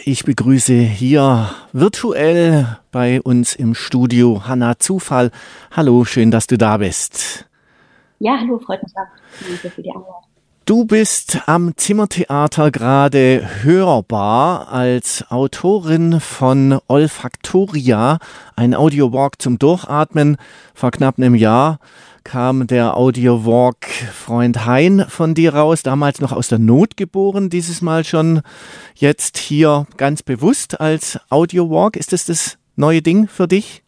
Ich begrüße hier virtuell bei uns im Studio Hanna Zufall. Hallo, schön, dass du da bist. Ja, hallo, freut mich auch. Danke für die Einladung. Du bist am Zimmertheater gerade hörbar als Autorin von Olfaktoria, ein Audiowalk zum Durchatmen. Vor knapp einem Jahr kam der Audiowalk Freund Hein von dir raus, damals noch aus der Not geboren, dieses Mal schon jetzt hier ganz bewusst als Audiowalk. Ist das neue Ding für dich?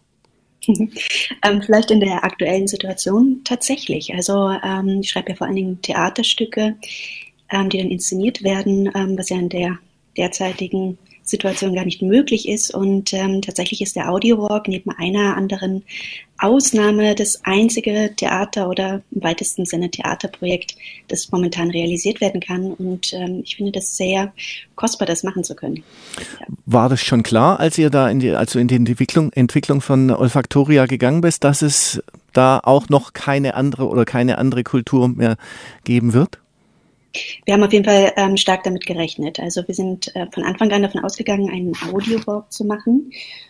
Vielleicht in der aktuellen Situation tatsächlich. Also ich schreibe ja vor allen Dingen Theaterstücke, die dann inszeniert werden, was ja in der derzeitigen Situation gar nicht möglich ist. Und tatsächlich ist der Audiowalk neben einer anderen Ausnahme das einzige Theater oder im weitesten Sinne Theaterprojekt, das momentan realisiert werden kann. Und ich finde das sehr kostbar, das machen zu können. Ja. War das schon klar, als ihr da in die Entwicklung von Olfaktoria gegangen bist, dass es da auch noch keine andere Kultur mehr geben wird? Wir haben auf jeden Fall stark damit gerechnet. Also wir sind von Anfang an davon ausgegangen, einen Audiowalk zu machen,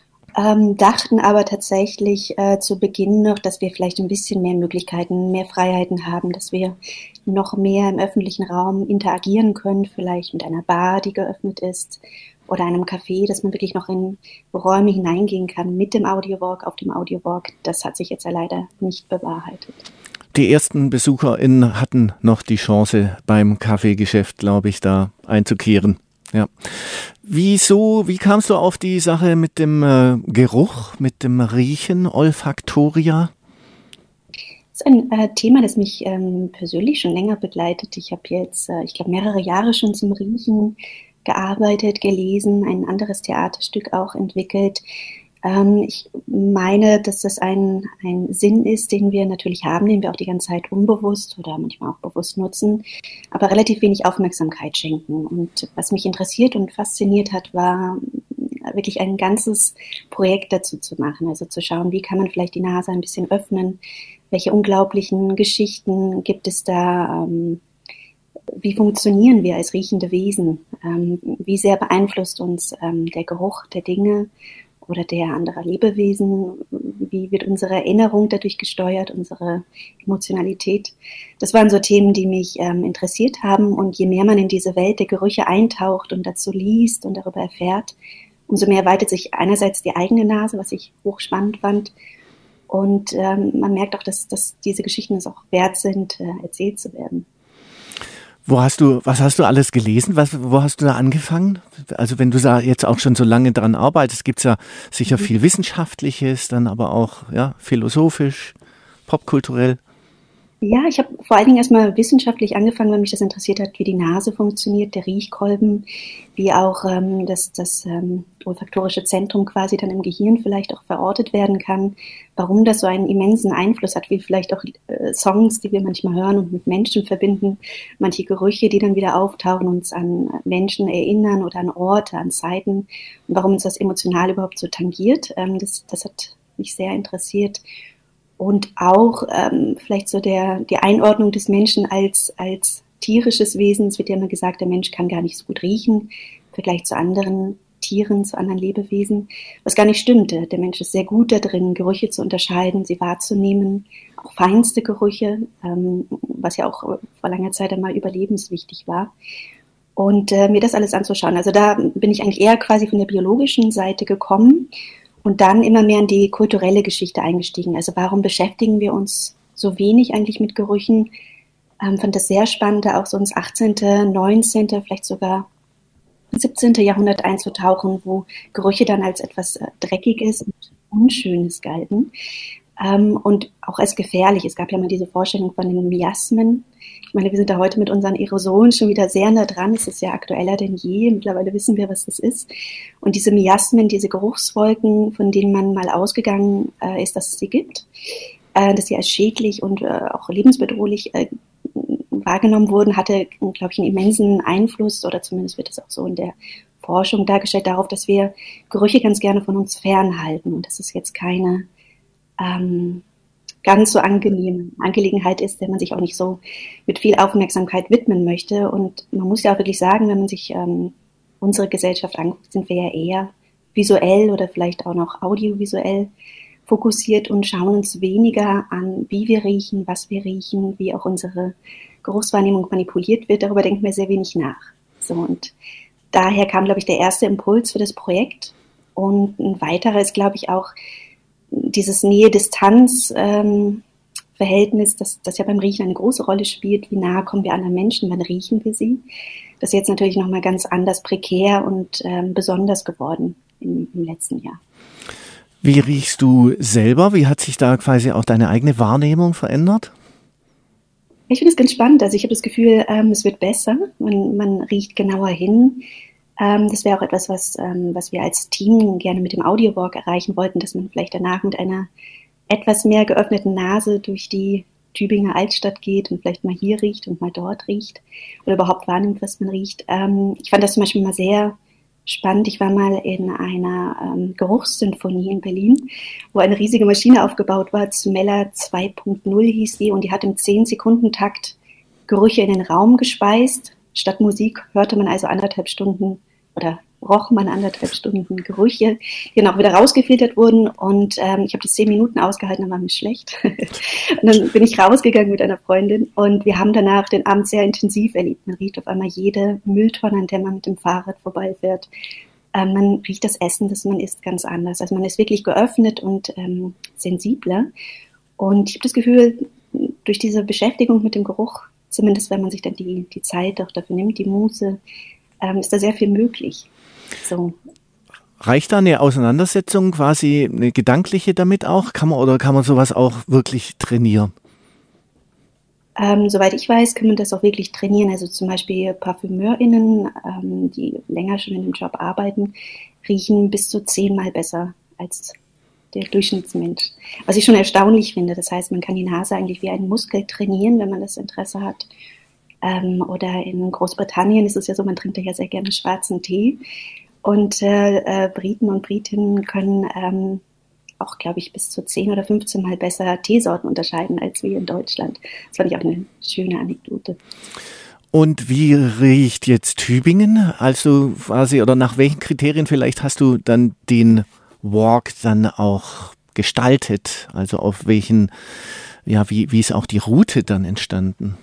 dachten aber tatsächlich zu Beginn noch, dass wir vielleicht ein bisschen mehr Möglichkeiten, mehr Freiheiten haben, dass wir noch mehr im öffentlichen Raum interagieren können, vielleicht mit einer Bar, die geöffnet ist, oder einem Café, dass man wirklich noch in Räume hineingehen kann mit dem Audiowalk, auf dem Audiowalk. Das hat sich jetzt ja leider nicht bewahrheitet. Die ersten BesucherInnen hatten noch die Chance, beim Kaffeegeschäft, glaube ich, da einzukehren. Ja. Wie kamst du auf die Sache mit dem Geruch, mit dem Riechen, Olfaktoria? Das ist ein Thema, das mich persönlich schon länger begleitet. Ich habe jetzt, ich glaube, mehrere Jahre schon zum Riechen gearbeitet, gelesen, ein anderes Theaterstück auch entwickelt. Ich meine, dass das ein Sinn ist, den wir natürlich haben, den wir auch die ganze Zeit unbewusst oder manchmal auch bewusst nutzen, aber relativ wenig Aufmerksamkeit schenken. Und was mich interessiert und fasziniert hat, war wirklich ein ganzes Projekt dazu zu machen. Also zu schauen, wie kann man vielleicht die Nase ein bisschen öffnen, welche unglaublichen Geschichten gibt es da, wie funktionieren wir als riechende Wesen, wie sehr beeinflusst uns der Geruch der Dinge oder der anderer Lebewesen, wie wird unsere Erinnerung dadurch gesteuert, unsere Emotionalität. Das waren so Themen, die mich interessiert haben, und je mehr man in diese Welt der Gerüche eintaucht und dazu liest und darüber erfährt, umso mehr weitet sich einerseits die eigene Nase, was ich hochspannend fand, und man merkt auch, dass diese Geschichten es auch wert sind, erzählt zu werden. Was hast du alles gelesen? Wo hast du da angefangen? Also wenn du da jetzt auch schon so lange dran arbeitest, gibt es ja sicher viel Wissenschaftliches, dann aber auch philosophisch, popkulturell. Ja, ich habe vor allen Dingen erstmal wissenschaftlich angefangen, weil mich das interessiert hat, wie die Nase funktioniert, der Riechkolben, wie auch das olfaktorische Zentrum quasi dann im Gehirn vielleicht auch verortet werden kann, warum das so einen immensen Einfluss hat, wie vielleicht auch Songs, die wir manchmal hören und mit Menschen verbinden, manche Gerüche, die dann wieder auftauchen, uns an Menschen erinnern oder an Orte, an Zeiten, und warum uns das emotional überhaupt so tangiert. Das hat mich sehr interessiert. Und auch vielleicht so die Einordnung des Menschen als tierisches Wesen. Es wird ja immer gesagt, der Mensch kann gar nicht so gut riechen im Vergleich zu anderen Tieren, zu anderen Lebewesen, was gar nicht stimmte. Der Mensch ist sehr gut da drin, Gerüche zu unterscheiden, sie wahrzunehmen, auch feinste Gerüche, was ja auch vor langer Zeit einmal überlebenswichtig war. Und mir das alles anzuschauen. Also da bin ich eigentlich eher quasi von der biologischen Seite gekommen und dann immer mehr in die kulturelle Geschichte eingestiegen. Also warum beschäftigen wir uns so wenig eigentlich mit Gerüchen? Fand das sehr spannend, da auch so ins 18., 19., vielleicht sogar 17. Jahrhundert einzutauchen, wo Gerüche dann als etwas Dreckiges und Unschönes galten. Und auch als gefährlich. Es gab ja mal diese Vorstellung von den Miasmen. Ich meine, wir sind da heute mit unseren Aerosolen schon wieder sehr nah dran. Es ist ja aktueller denn je. Mittlerweile wissen wir, was das ist. Und diese Miasmen, diese Geruchswolken, von denen man mal ausgegangen ist, dass es sie gibt, dass sie als schädlich und auch lebensbedrohlich wahrgenommen wurden, hatte, glaube ich, einen immensen Einfluss, oder zumindest wird es auch so in der Forschung dargestellt, darauf, dass wir Gerüche ganz gerne von uns fernhalten und dass es jetzt keine ganz so angenehme Angelegenheit ist, der man sich auch nicht so mit viel Aufmerksamkeit widmen möchte. Und man muss ja auch wirklich sagen, wenn man sich unsere Gesellschaft anguckt, sind wir ja eher visuell oder vielleicht auch noch audiovisuell fokussiert und schauen uns weniger an, wie wir riechen, was wir riechen, wie auch unsere Geruchswahrnehmung manipuliert wird. Darüber denken wir sehr wenig nach. So, und daher kam, glaube ich, der erste Impuls für das Projekt. Und ein weiterer ist, glaube ich, auch dieses Nähe-Distanz-Verhältnis, das ja beim Riechen eine große Rolle spielt. Wie nah kommen wir anderen Menschen, wann riechen wir sie? Das ist jetzt natürlich nochmal ganz anders prekär und besonders geworden im letzten Jahr. Wie riechst du selber? Wie hat sich da quasi auch deine eigene Wahrnehmung verändert? Ich finde es ganz spannend. Also ich habe das Gefühl, es wird besser. Man riecht genauer hin. Das wäre auch etwas, was wir als Team gerne mit dem Audiowalk erreichen wollten, dass man vielleicht danach mit einer etwas mehr geöffneten Nase durch die Tübinger Altstadt geht und vielleicht mal hier riecht und mal dort riecht oder überhaupt wahrnimmt, was man riecht. Ich fand das zum Beispiel mal sehr spannend. Ich war mal in einer Geruchssinfonie in Berlin, wo eine riesige Maschine aufgebaut war. Smeller 2.0 hieß die, und die hat im 10-Sekunden-Takt Gerüche in den Raum gespeist. Statt Musik hörte man also 1,5 Stunden oder roch man 1,5 Stunden Gerüche, die dann auch wieder rausgefiltert wurden. Und ich habe das 10 Minuten ausgehalten, dann war mir schlecht. Und dann bin ich rausgegangen mit einer Freundin und wir haben danach den Abend sehr intensiv erlebt. Man riecht auf einmal jede Mülltonne, an der man mit dem Fahrrad vorbeifährt. Man riecht das Essen, das man isst, ganz anders. Also man ist wirklich geöffnet und sensibler. Und ich habe das Gefühl, durch diese Beschäftigung mit dem Geruch, zumindest wenn man sich dann die Zeit auch dafür nimmt, die Muße, ist da sehr viel möglich. So. Reicht da eine Auseinandersetzung, quasi eine gedankliche damit auch? Kann man sowas auch wirklich trainieren? Soweit ich weiß, kann man das auch wirklich trainieren. Also zum Beispiel ParfümeurInnen, die länger schon in dem Job arbeiten, riechen bis zu 10-mal besser als der Durchschnittsmensch. Was ich schon erstaunlich finde. Das heißt, man kann die Nase eigentlich wie einen Muskel trainieren, wenn man das Interesse hat. Oder in Großbritannien ist es ja so, man trinkt ja sehr gerne schwarzen Tee. Und Briten und Britinnen können auch, glaube ich, bis zu 10 oder 15 Mal besser Teesorten unterscheiden als wir in Deutschland. Das fand ich auch eine schöne Anekdote. Und wie riecht jetzt Tübingen? Also quasi, oder nach welchen Kriterien vielleicht hast du dann den Walk dann auch gestaltet? Also auf welchen, ja, wie ist auch die Route dann entstanden?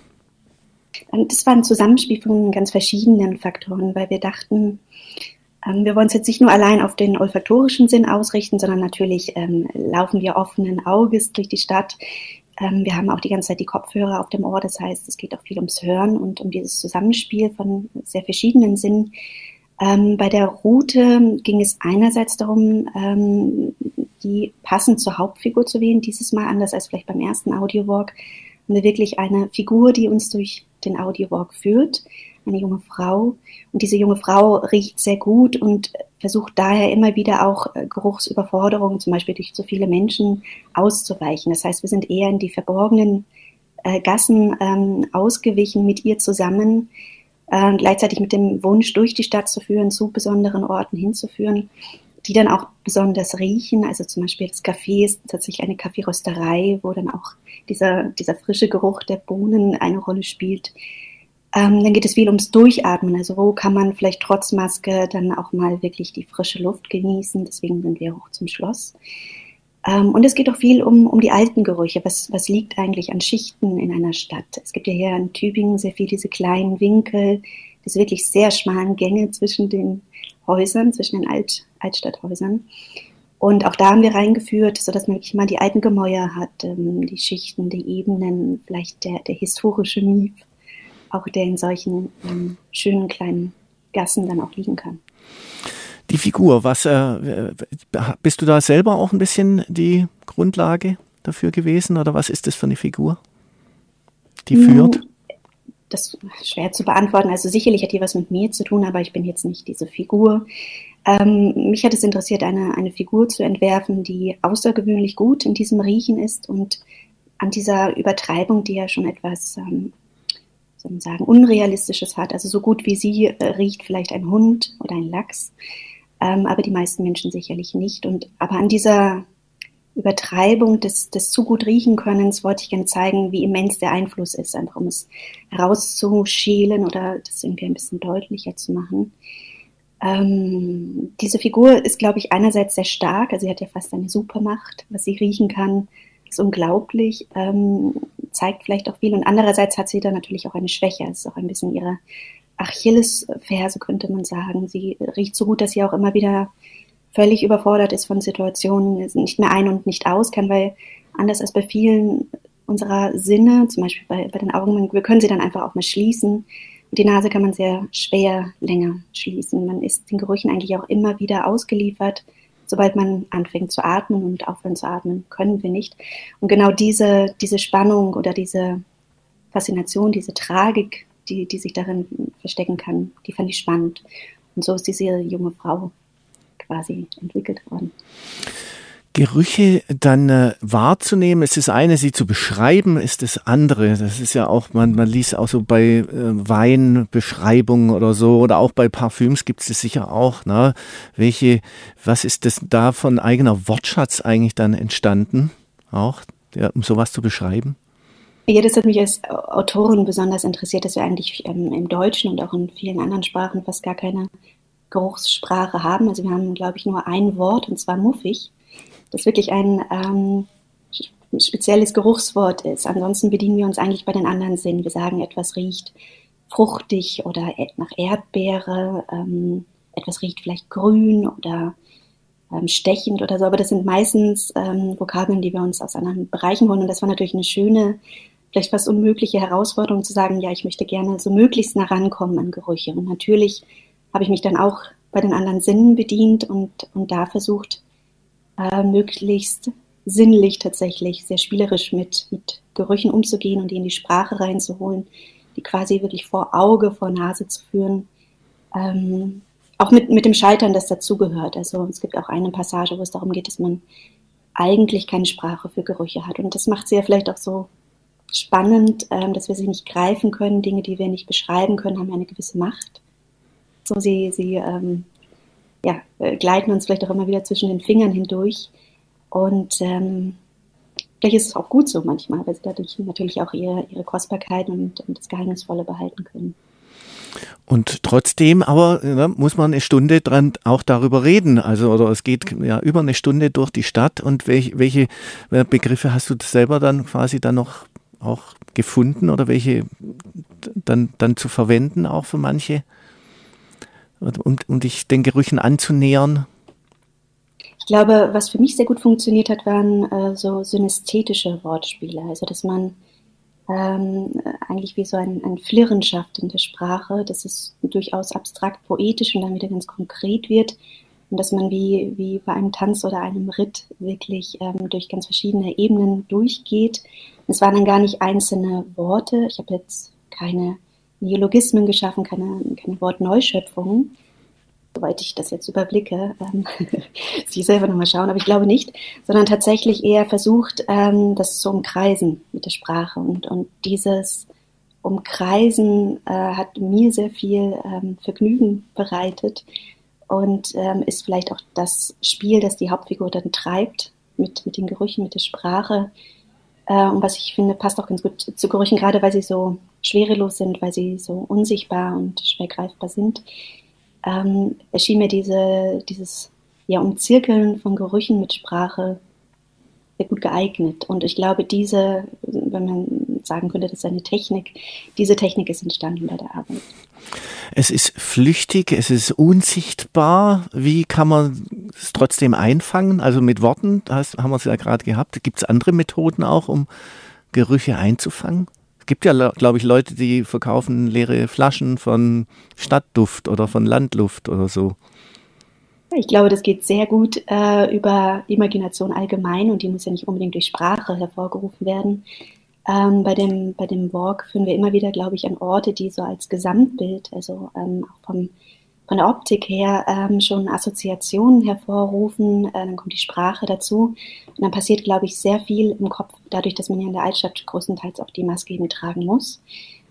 Und das war ein Zusammenspiel von ganz verschiedenen Faktoren, weil wir dachten, wir wollen uns jetzt nicht nur allein auf den olfaktorischen Sinn ausrichten, sondern natürlich laufen wir offenen Auges durch die Stadt. Wir haben auch die ganze Zeit die Kopfhörer auf dem Ohr, das heißt, es geht auch viel ums Hören und um dieses Zusammenspiel von sehr verschiedenen Sinnen. Bei der Route ging es einerseits darum, die passend zur Hauptfigur zu wählen, dieses Mal anders als vielleicht beim ersten Audiowalk. Haben wir wirklich eine Figur, die uns durch den Audiowalk führt, eine junge Frau. Und diese junge Frau riecht sehr gut und versucht daher immer wieder auch Geruchsüberforderungen, zum Beispiel durch zu viele Menschen, auszuweichen. Das heißt, wir sind eher in die verborgenen Gassen ausgewichen mit ihr zusammen, gleichzeitig mit dem Wunsch, durch die Stadt zu führen, zu besonderen Orten hinzuführen, die dann auch besonders riechen. Also zum Beispiel das Café ist tatsächlich eine Kaffeerösterei, wo dann auch dieser frische Geruch der Bohnen eine Rolle spielt. Dann geht es viel ums Durchatmen. Also wo kann man vielleicht trotz Maske dann auch mal wirklich die frische Luft genießen. Deswegen sind wir hoch zum Schloss. Und es geht auch viel um die alten Gerüche. Was liegt eigentlich an Schichten in einer Stadt? Es gibt ja hier in Tübingen sehr viel diese kleinen Winkel, diese wirklich sehr schmalen Gänge zwischen den Häusern, zwischen den Altstadthäusern. Und auch da haben wir reingeführt, sodass man wirklich mal die alten Gemäuer hat, die Schichten, die Ebenen, vielleicht der historische Mief, auch der in solchen schönen kleinen Gassen dann auch liegen kann. Die Figur, bist du da selber auch ein bisschen die Grundlage dafür gewesen oder was ist das für eine Figur, die führt? Das ist schwer zu beantworten. Also sicherlich hat die was mit mir zu tun, aber ich bin jetzt nicht diese Figur. Mich hat es interessiert, eine Figur zu entwerfen, die außergewöhnlich gut in diesem Riechen ist und an dieser Übertreibung, die ja schon etwas, soll man sagen, Unrealistisches hat. Also so gut wie sie riecht vielleicht ein Hund oder ein Lachs, aber die meisten Menschen sicherlich nicht. Aber an dieser Übertreibung des zu gut riechen Könnens wollte ich gerne zeigen, wie immens der Einfluss ist, einfach um es herauszuschälen oder das irgendwie ein bisschen deutlicher zu machen. Diese Figur ist, glaube ich, einerseits sehr stark, also sie hat ja fast eine Supermacht, was sie riechen kann, ist unglaublich, zeigt vielleicht auch viel und andererseits hat sie dann natürlich auch eine Schwäche, es ist auch ein bisschen ihre Achillesferse, könnte man sagen. Sie riecht so gut, dass sie auch immer wieder völlig überfordert ist von Situationen, nicht mehr ein- und nicht aus kann, weil anders als bei vielen unserer Sinne, zum Beispiel bei den Augen, wir können sie dann einfach auch mal schließen. Die Nase kann man sehr schwer länger schließen. Man ist den Gerüchen eigentlich auch immer wieder ausgeliefert. Sobald man anfängt zu atmen und aufhören zu atmen, können wir nicht. Und genau diese Spannung oder diese Faszination, diese Tragik, die sich darin verstecken kann, die fand ich spannend. Und so ist diese junge Frau quasi entwickelt worden. Gerüche dann wahrzunehmen, ist das eine, sie zu beschreiben, ist das andere. Das ist ja auch, man liest auch so bei Weinbeschreibungen oder so oder auch bei Parfüms gibt es das sicher auch. Ne? Was ist das da von eigener Wortschatz eigentlich dann entstanden, auch, ja, um sowas zu beschreiben? Ja, das hat mich als Autorin besonders interessiert, dass wir eigentlich im Deutschen und auch in vielen anderen Sprachen fast gar keine Geruchssprache haben. Also wir haben, glaube ich, nur ein Wort, und zwar muffig, das wirklich ein spezielles Geruchswort ist. Ansonsten bedienen wir uns eigentlich bei den anderen Sinnen. Wir sagen, etwas riecht fruchtig oder nach Erdbeere, etwas riecht vielleicht grün oder stechend oder so, aber das sind meistens Vokabeln, die wir uns aus anderen Bereichen holen und das war natürlich eine schöne, vielleicht fast unmögliche Herausforderung zu sagen, ja, ich möchte gerne so möglichst nah rankommen an Gerüche und natürlich habe ich mich dann auch bei den anderen Sinnen bedient und da versucht, möglichst sinnlich tatsächlich, sehr spielerisch mit Gerüchen umzugehen und die in die Sprache reinzuholen, die quasi wirklich vor Auge, vor Nase zu führen. Auch mit dem Scheitern, das dazugehört. Also es gibt auch eine Passage, wo es darum geht, dass man eigentlich keine Sprache für Gerüche hat. Und das macht sie ja vielleicht auch so spannend, dass wir sie nicht greifen können. Dinge, die wir nicht beschreiben können, haben ja eine gewisse Macht. So sie gleiten uns vielleicht auch immer wieder zwischen den Fingern hindurch. Und vielleicht ist es auch gut so manchmal, weil sie dadurch natürlich auch ihre Kostbarkeit und das Geheimnisvolle behalten können. Und trotzdem aber muss man eine Stunde dran auch darüber reden. Also oder es geht ja über eine Stunde durch die Stadt. Und welche Begriffe hast du selber dann quasi dann noch auch gefunden oder welche dann zu verwenden auch für manche, um dich den Gerüchen anzunähern? Ich glaube, was für mich sehr gut funktioniert hat, waren so synästhetische Wortspiele. Also dass man eigentlich wie so ein Flirren schafft in der Sprache, dass es durchaus abstrakt poetisch und dann wieder ganz konkret wird und dass man wie bei einem Tanz oder einem Ritt wirklich durch ganz verschiedene Ebenen durchgeht. Und es waren dann gar nicht einzelne Worte. Ich habe jetzt keine Neologismen geschaffen, keine Wortneuschöpfungen, soweit ich das jetzt überblicke, Sie selber nochmal schauen, aber ich glaube nicht, sondern tatsächlich eher versucht, das zu umkreisen mit der Sprache. Und dieses Umkreisen hat mir sehr viel Vergnügen bereitet und ist vielleicht auch das Spiel, das die Hauptfigur dann treibt mit den Gerüchen, mit der Sprache. Und was ich finde, passt auch ganz gut zu Gerüchen, gerade weil sie so schwerelos sind, weil sie so unsichtbar und schwer greifbar sind. Erschien mir dieses Umzirkeln von Gerüchen mit Sprache sehr gut geeignet. Und ich glaube, wenn man sagen könnte, das ist eine Technik, diese Technik ist entstanden bei der Arbeit. Es ist flüchtig, es ist unsichtbar. Wie kann man es trotzdem einfangen? Also mit Worten, haben wir es ja gerade gehabt. Gibt es andere Methoden auch, um Gerüche einzufangen? Es gibt ja, glaube ich, Leute, die verkaufen leere Flaschen von Stadtduft oder von Landluft oder so. Ich glaube, das geht sehr gut über Imagination allgemein und die muss ja nicht unbedingt durch Sprache hervorgerufen werden. Bei dem Walk führen wir immer wieder, glaube ich, an Orte, die so als Gesamtbild, also auch von der Optik her schon Assoziationen hervorrufen. Dann kommt die Sprache dazu und dann passiert, glaube ich, sehr viel im Kopf, dadurch, dass man ja in der Altstadt größtenteils auch die Maske eben tragen muss.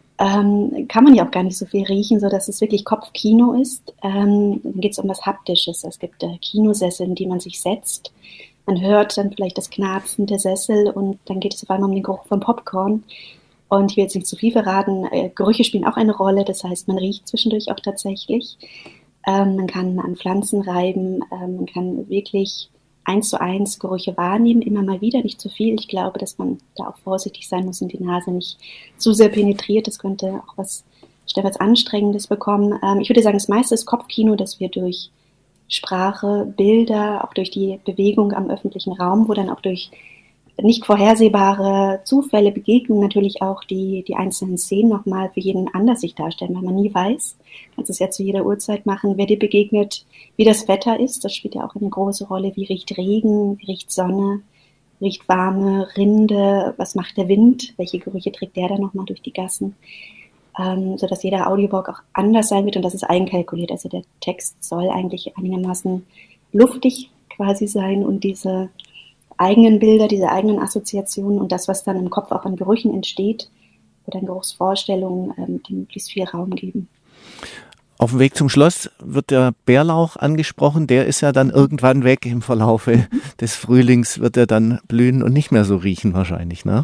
Kann man ja auch gar nicht so viel riechen, sodass es wirklich Kopfkino ist. Dann geht es um was Haptisches. Es gibt Kinosessel, in die man sich setzt. Man hört dann vielleicht das Knarzen der Sessel und dann geht es auf einmal um den Geruch von Popcorn. Und ich will jetzt nicht zu viel verraten, Gerüche spielen auch eine Rolle, das heißt, man riecht zwischendurch auch tatsächlich. Man kann an Pflanzen reiben, man kann wirklich 1:1 Gerüche wahrnehmen, immer mal wieder, nicht zu viel. Ich glaube, dass man da auch vorsichtig sein muss und die Nase nicht zu sehr penetriert. Das könnte auch was Anstrengendes bekommen. Ich würde sagen, das meiste ist Kopfkino, dass wir durch Sprache, Bilder, auch durch die Bewegung am öffentlichen Raum, wo dann auch durch nicht vorhersehbare Zufälle, Begegnungen natürlich auch die einzelnen Szenen nochmal für jeden anders sich darstellen, weil man nie weiß, kannst es ja zu jeder Uhrzeit machen, wer dir begegnet, wie das Wetter ist, das spielt ja auch eine große Rolle, wie riecht Regen, wie riecht Sonne, riecht warme Rinde, was macht der Wind, welche Gerüche trägt der dann nochmal durch die Gassen, sodass jeder Audioblock auch anders sein wird und das ist einkalkuliert, also der Text soll eigentlich einigermaßen luftig quasi sein und diese eigenen Bilder, diese eigenen Assoziationen und das, was dann im Kopf auch an Gerüchen entsteht oder an Geruchsvorstellungen, dem möglichst viel Raum geben. Auf dem Weg zum Schloss wird der Bärlauch angesprochen. Der ist ja dann irgendwann weg im Verlaufe des Frühlings, wird er dann blühen und nicht mehr so riechen wahrscheinlich, ne?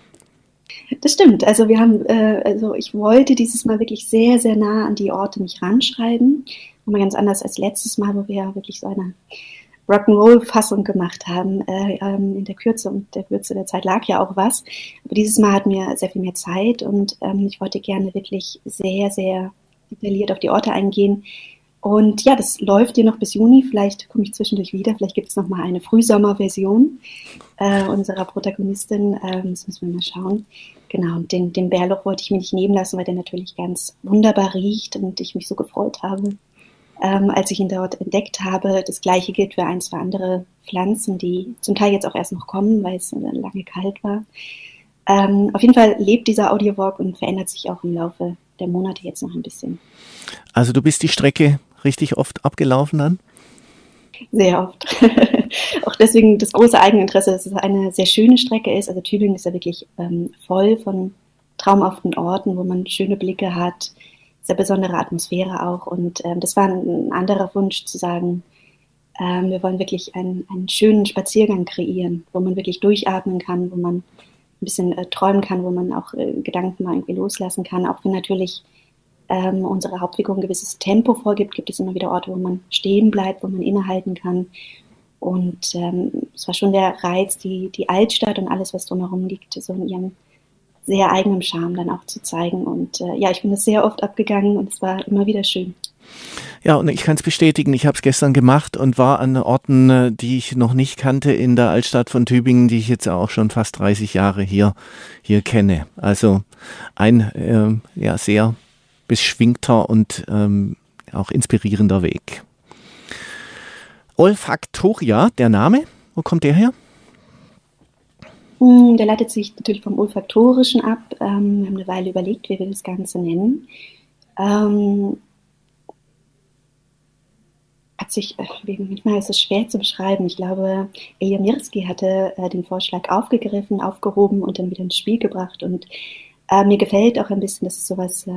Das stimmt. Also wir haben, ich wollte dieses Mal wirklich sehr, sehr nah an die Orte mich ranschreiben. Mal ganz anders als letztes Mal, wo wir ja wirklich so eine Rock'n'Roll-Fassung gemacht haben. In der Kürze und der Würze der Zeit lag ja auch was. Aber dieses Mal hatten wir sehr viel mehr Zeit und ich wollte gerne wirklich sehr, sehr detailliert auf die Orte eingehen. Und ja, das läuft hier noch bis Juni. Vielleicht komme ich zwischendurch wieder. Vielleicht gibt es noch mal eine Frühsommerversion unserer Protagonistin. Das müssen wir mal schauen. Genau, und den Bärlauch wollte ich mir nicht nehmen lassen, weil der natürlich ganz wunderbar riecht und ich mich so gefreut habe, als ich ihn dort entdeckt habe. Das Gleiche gilt für 1, 2 andere Pflanzen, die zum Teil jetzt auch erst noch kommen, weil es lange kalt war. Auf jeden Fall lebt dieser Audiowalk und verändert sich auch im Laufe der Monate jetzt noch ein bisschen. Also du bist die Strecke richtig oft abgelaufen dann? Sehr oft. Auch deswegen das große Eigeninteresse, dass es eine sehr schöne Strecke ist. Also Tübingen ist ja wirklich voll von traumhaften Orten, wo man schöne Blicke hat, sehr besondere Atmosphäre auch. Und das war ein anderer Wunsch zu sagen, wir wollen wirklich einen schönen Spaziergang kreieren, wo man wirklich durchatmen kann, wo man ein bisschen träumen kann, wo man auch Gedanken mal irgendwie loslassen kann. Auch wenn natürlich unsere Hauptfigur ein gewisses Tempo vorgibt, gibt es immer wieder Orte, wo man stehen bleibt, wo man innehalten kann. Und es war schon der Reiz, die Altstadt und alles, was drumherum liegt, so in ihrem sehr eigenen Charme dann auch zu zeigen. Und ich bin das sehr oft abgegangen und es war immer wieder schön. Ja, und ich kann es bestätigen, ich habe es gestern gemacht und war an Orten, die ich noch nicht kannte in der Altstadt von Tübingen, die ich jetzt auch schon fast 30 Jahre hier kenne. Also ein sehr beschwingter und auch inspirierender Weg. Olfaktoria, der Name, wo kommt der her? Der leitet sich natürlich vom Olfaktorischen ab. Wir haben eine Weile überlegt, wie wir das Ganze nennen. Manchmal ist es schwer zu beschreiben. Ich glaube, Eja Mirski hatte den Vorschlag aufgegriffen, aufgehoben und dann wieder ins Spiel gebracht. Und mir gefällt auch ein bisschen, dass es sowas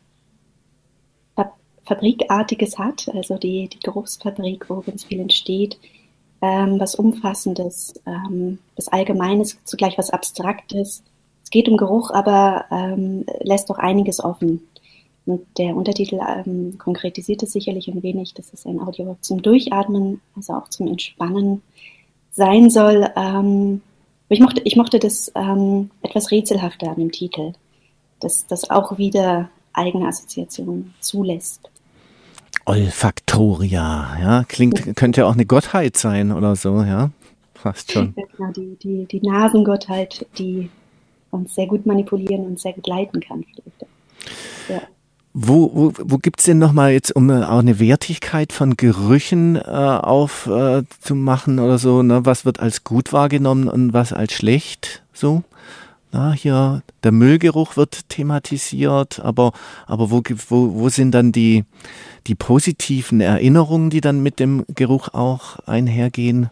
Fabrikartiges hat, also die Geruchsfabrik, wo ganz viel entsteht, was Umfassendes, was Allgemeines, zugleich was Abstraktes. Es geht um Geruch, aber lässt doch einiges offen. Und der Untertitel konkretisiert es sicherlich ein wenig, dass es ein Audiowalk zum Durchatmen, also auch zum Entspannen sein soll. Ich mochte das etwas rätselhafter an dem Titel, dass das auch wieder eigene Assoziationen zulässt. Olfaktoria, ja, könnte ja auch eine Gottheit sein oder so, ja, fast schon. Ja, genau, die Nasengottheit, die uns sehr gut manipulieren und sehr gut leiten kann. Ja. Wo gibt's denn nochmal jetzt, um auch eine Wertigkeit von Gerüchen zu machen oder so, ne? Was wird als gut wahrgenommen und was als schlecht so? Na, hier der Müllgeruch wird thematisiert, aber wo sind dann die positiven Erinnerungen, die dann mit dem Geruch auch einhergehen?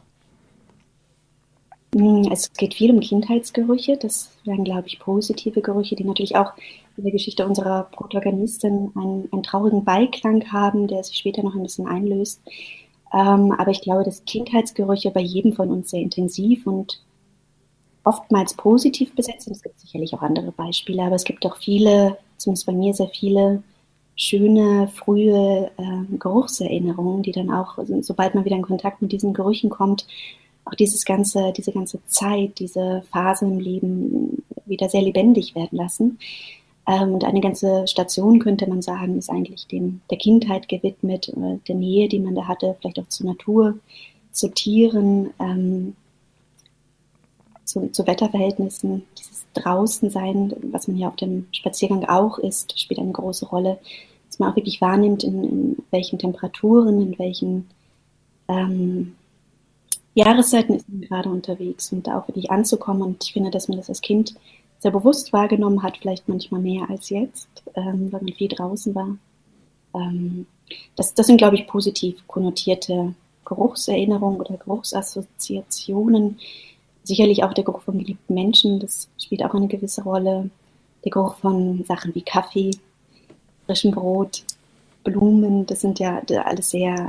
Es geht viel um Kindheitsgerüche, das wären, glaube ich, positive Gerüche, die natürlich auch in der Geschichte unserer Protagonistin einen traurigen Beiklang haben, der sich später noch ein bisschen einlöst. Aber ich glaube, dass Kindheitsgerüche bei jedem von uns sehr intensiv und oftmals positiv besetzt sind. Es gibt sicherlich auch andere Beispiele, aber es gibt auch viele, zumindest bei mir sehr viele schöne, frühe Geruchserinnerungen, die dann auch, also, sobald man wieder in Kontakt mit diesen Gerüchen kommt, auch diese ganze Zeit, diese Phase im Leben wieder sehr lebendig werden lassen. Und eine ganze Station, könnte man sagen, ist eigentlich der Kindheit gewidmet, der Nähe, die man da hatte, vielleicht auch zur Natur, zu Tieren, zu Wetterverhältnissen, dieses Draußensein, was man ja auf dem Spaziergang auch ist, spielt eine große Rolle, dass man auch wirklich wahrnimmt, in welchen Temperaturen, in welchen Jahreszeiten ist man gerade unterwegs und da auch wirklich anzukommen. Und ich finde, dass man das als Kind sehr bewusst wahrgenommen hat, vielleicht manchmal mehr als jetzt, weil man viel draußen war. Das sind, glaube ich, positiv konnotierte Geruchserinnerungen oder Geruchsassoziationen. Sicherlich auch der Geruch von geliebten Menschen, das spielt auch eine gewisse Rolle. Der Geruch von Sachen wie Kaffee, frischem Brot, Blumen, das sind ja alles sehr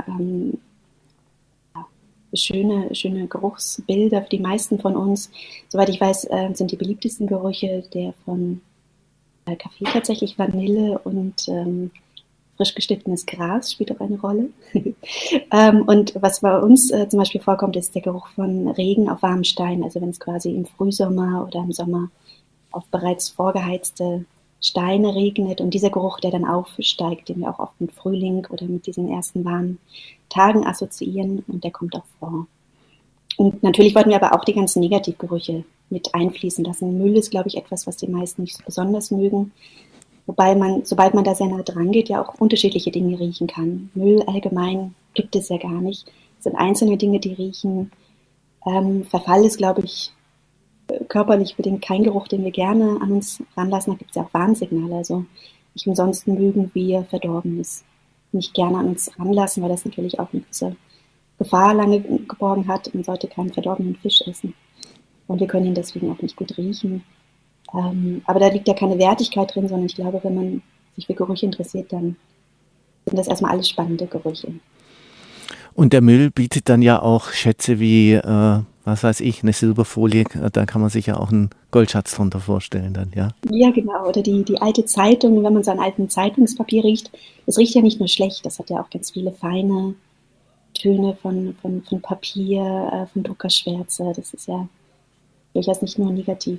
schöne Geruchsbilder für die meisten von uns. Soweit ich weiß, sind die beliebtesten Gerüche der von Kaffee tatsächlich Vanille und frisch geschnittenes Gras spielt auch eine Rolle. Und was bei uns zum Beispiel vorkommt, ist der Geruch von Regen auf warmem Stein. Also wenn es quasi im Frühsommer oder im Sommer auf bereits vorgeheizte Steine regnet und dieser Geruch, der dann aufsteigt, den wir auch oft mit Frühling oder mit diesen ersten warmen Tagen assoziieren, und der kommt auch vor. Und natürlich wollten wir aber auch die ganzen Negativgerüche mit einfließen lassen. Müll ist, glaube ich, etwas, was die meisten nicht so besonders mögen. Wobei sobald man da sehr nah dran geht, ja auch unterschiedliche Dinge riechen kann. Müll allgemein gibt es ja gar nicht. Es sind einzelne Dinge, die riechen. Verfall ist, glaube ich, körperlich bedingt kein Geruch, den wir gerne an uns ranlassen. Da gibt es ja auch Warnsignale. Also nicht umsonst mögen wir Verdorbenes nicht gerne an uns ranlassen, weil das natürlich auch eine gewisse Gefahr lange geborgen hat. Man sollte keinen verdorbenen Fisch essen. Und wir können ihn deswegen auch nicht gut riechen. Aber da liegt ja keine Wertigkeit drin, sondern ich glaube, wenn man sich für Gerüche interessiert, dann sind das erstmal alles spannende Gerüche. Und der Müll bietet dann ja auch Schätze wie, was weiß ich, eine Silberfolie, da kann man sich ja auch einen Goldschatz drunter vorstellen dann, ja? Ja, genau. Oder die alte Zeitung, wenn man so an alten Zeitungspapier riecht, es riecht ja nicht nur schlecht, das hat ja auch ganz viele feine Töne von Papier, von Druckerschwärze. Das ist ja durchaus nicht nur negativ.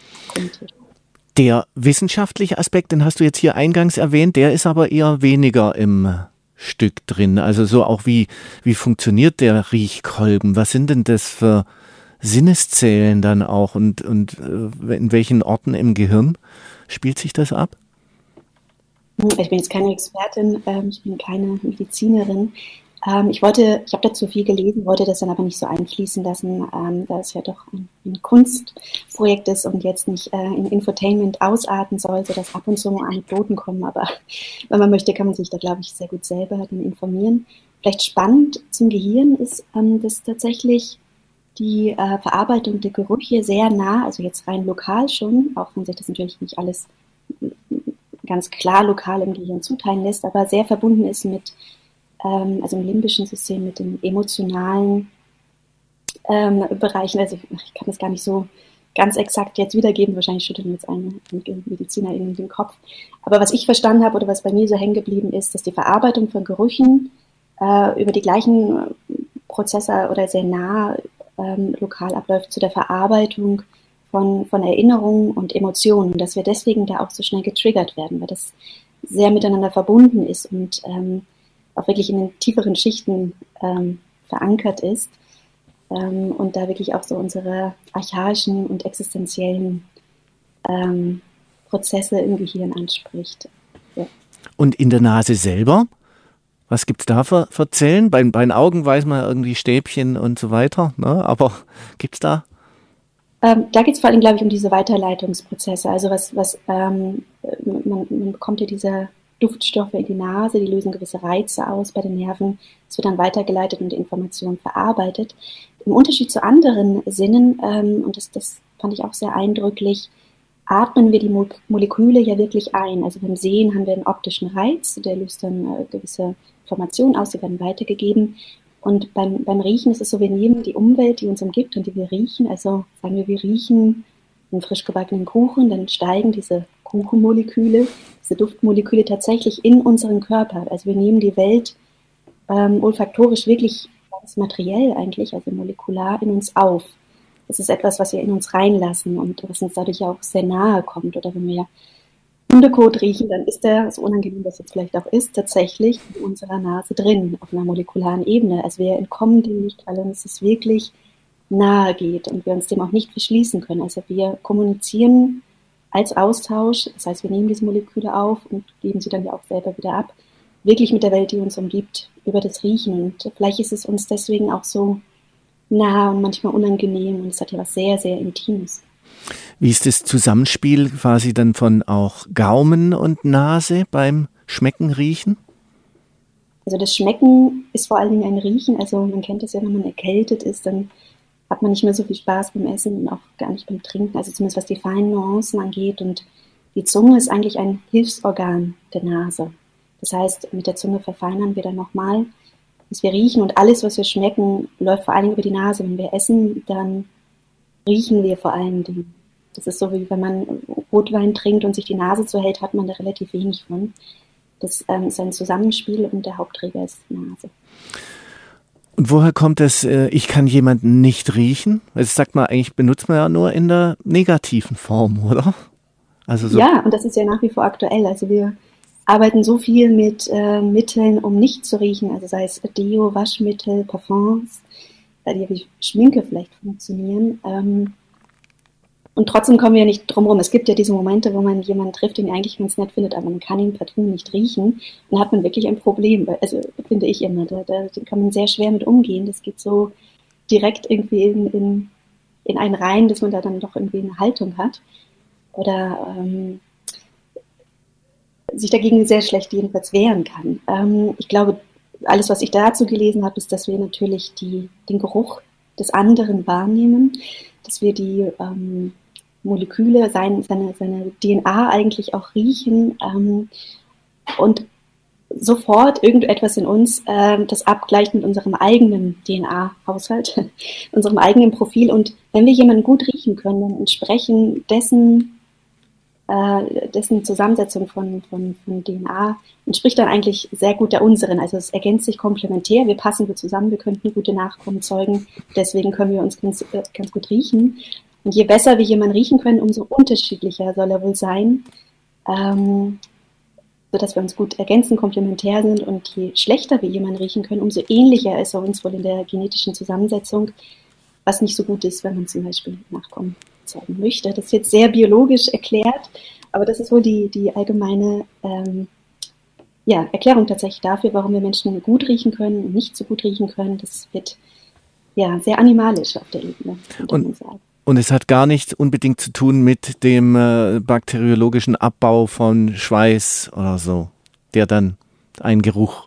Der wissenschaftliche Aspekt, den hast du jetzt hier eingangs erwähnt, der ist aber eher weniger im Stück drin. Also so auch wie funktioniert der Riechkolben? Was sind denn das für Sinneszellen dann auch und in welchen Orten im Gehirn spielt sich das ab? Ich bin jetzt keine Expertin, ich bin keine Medizinerin. Ich habe dazu viel gelesen, wollte das dann aber nicht so einfließen lassen, da es ja doch ein Kunstprojekt ist und jetzt nicht in Infotainment ausarten soll, sodass ab und zu mal Anekdoten kommen. Aber wenn man möchte, kann man sich da, glaube ich, sehr gut selber dann informieren. Vielleicht spannend zum Gehirn ist, dass tatsächlich die Verarbeitung der Gerüche sehr nah, also jetzt rein lokal schon, auch wenn sich das natürlich nicht alles ganz klar lokal im Gehirn zuteilen lässt, aber sehr verbunden ist mit also im limbischen System, mit den emotionalen Bereichen. Also ich kann das gar nicht so ganz exakt jetzt wiedergeben, wahrscheinlich schüttelt mir jetzt ein Mediziner in den Kopf. Aber was ich verstanden habe oder was bei mir so hängen geblieben ist, dass die Verarbeitung von Gerüchen über die gleichen Prozesse oder sehr nah lokal abläuft zu der Verarbeitung von Erinnerungen und Emotionen. Und dass wir deswegen da auch so schnell getriggert werden, weil das sehr miteinander verbunden ist und auch wirklich in den tieferen Schichten verankert ist und da wirklich auch so unsere archaischen und existenziellen Prozesse im Gehirn anspricht. Ja. Und in der Nase selber? Was gibt es da für Zellen? Bei den Augen weiß man irgendwie Stäbchen und so weiter, ne? Aber gibt es da? Da geht es vor allem, glaube ich, um diese Weiterleitungsprozesse. Also man bekommt ja diese Duftstoffe in die Nase, die lösen gewisse Reize aus bei den Nerven. Es wird dann weitergeleitet und die Information verarbeitet. Im Unterschied zu anderen Sinnen, und das fand ich auch sehr eindrücklich, atmen wir die Moleküle ja wirklich ein. Also beim Sehen haben wir einen optischen Reiz, der löst dann gewisse Informationen aus, die werden weitergegeben. Und beim Riechen ist es so, wir nehmen die Umwelt, die uns umgibt und die wir riechen, also sagen wir riechen einen frisch gebackenen Kuchen, dann steigen diese Kuchenmoleküle, diese Duftmoleküle tatsächlich in unseren Körper. Also wir nehmen die Welt olfaktorisch wirklich ganz materiell eigentlich, also molekular in uns auf. Das ist etwas, was wir in uns reinlassen und was uns dadurch auch sehr nahe kommt. Oder wenn wir Hundekot riechen, dann ist der, so unangenehm das jetzt vielleicht auch ist, tatsächlich in unserer Nase drin, auf einer molekularen Ebene. Also wir entkommen dem nicht, weil uns das wirklich nahe geht und wir uns dem auch nicht verschließen können. Also wir kommunizieren als Austausch, das heißt, wir nehmen diese Moleküle auf und geben sie dann ja auch selber wieder ab, wirklich mit der Welt, die uns umgibt, über das Riechen. Und vielleicht ist es uns deswegen auch so nah und manchmal unangenehm und es hat ja was sehr, sehr Intimes. Wie ist das Zusammenspiel quasi dann von auch Gaumen und Nase beim Schmecken, Riechen? Also das Schmecken ist vor allen Dingen ein Riechen. Also man kennt das ja, wenn man erkältet ist, dann hat man nicht mehr so viel Spaß beim Essen und auch gar nicht beim Trinken. Also zumindest was die feinen Nuancen angeht. Und die Zunge ist eigentlich ein Hilfsorgan der Nase. Das heißt, mit der Zunge verfeinern wir dann nochmal, dass wir riechen. Und alles, was wir schmecken, läuft vor allen Dingen über die Nase. Wenn wir essen, dann riechen wir vor allen Dingen. Das ist so, wie wenn man Rotwein trinkt und sich die Nase zuhält, hat man da relativ wenig von. Das ist ein Zusammenspiel und der Hauptträger ist die Nase. Und woher kommt es, ich kann jemanden nicht riechen? Das sagt man eigentlich, benutzt man ja nur in der negativen Form, oder? Also so. Ja, und das ist ja nach wie vor aktuell. Also wir arbeiten so viel mit Mitteln, um nicht zu riechen. Also sei es Deo, Waschmittel, Parfums, die wie Schminke vielleicht funktionieren. Und trotzdem kommen wir ja nicht drum rum. Es gibt ja diese Momente, wo man jemanden trifft, den eigentlich ganz nett findet, aber man kann ihn partout nicht riechen. Dann hat man wirklich ein Problem. Also finde ich immer, da kann man sehr schwer mit umgehen. Das geht so direkt irgendwie in einen rein, dass man da dann doch irgendwie eine Haltung hat. Oder sich dagegen sehr schlecht jedenfalls wehren kann. Ich glaube, alles, was ich dazu gelesen habe, ist, dass wir natürlich den Geruch des anderen wahrnehmen, dass wir die Moleküle, seine DNA eigentlich auch riechen und sofort irgendetwas in uns das abgleicht mit unserem eigenen DNA-Haushalt, unserem eigenen Profil. Und wenn wir jemanden gut riechen können, dann entsprechen dessen Zusammensetzung von DNA entspricht dann eigentlich sehr gut der unseren. Also es ergänzt sich komplementär, wir passen gut zusammen, wir könnten gute Nachkommen zeugen, deswegen können wir uns ganz gut riechen. Und je besser wir jemanden riechen können, umso unterschiedlicher soll er wohl sein, sodass wir uns gut ergänzen, komplementär sind. Und je schlechter wir jemanden riechen können, umso ähnlicher ist er uns wohl in der genetischen Zusammensetzung, was nicht so gut ist, wenn man zum Beispiel Nachkommen zeugen möchte. Das ist jetzt sehr biologisch erklärt, aber das ist wohl die allgemeine Erklärung tatsächlich dafür, warum wir Menschen gut riechen können und nicht so gut riechen können. Das wird ja sehr animalisch auf der Ebene, könnte man sagen. Und es hat gar nichts unbedingt zu tun mit dem bakteriologischen Abbau von Schweiß oder so, der dann einen Geruch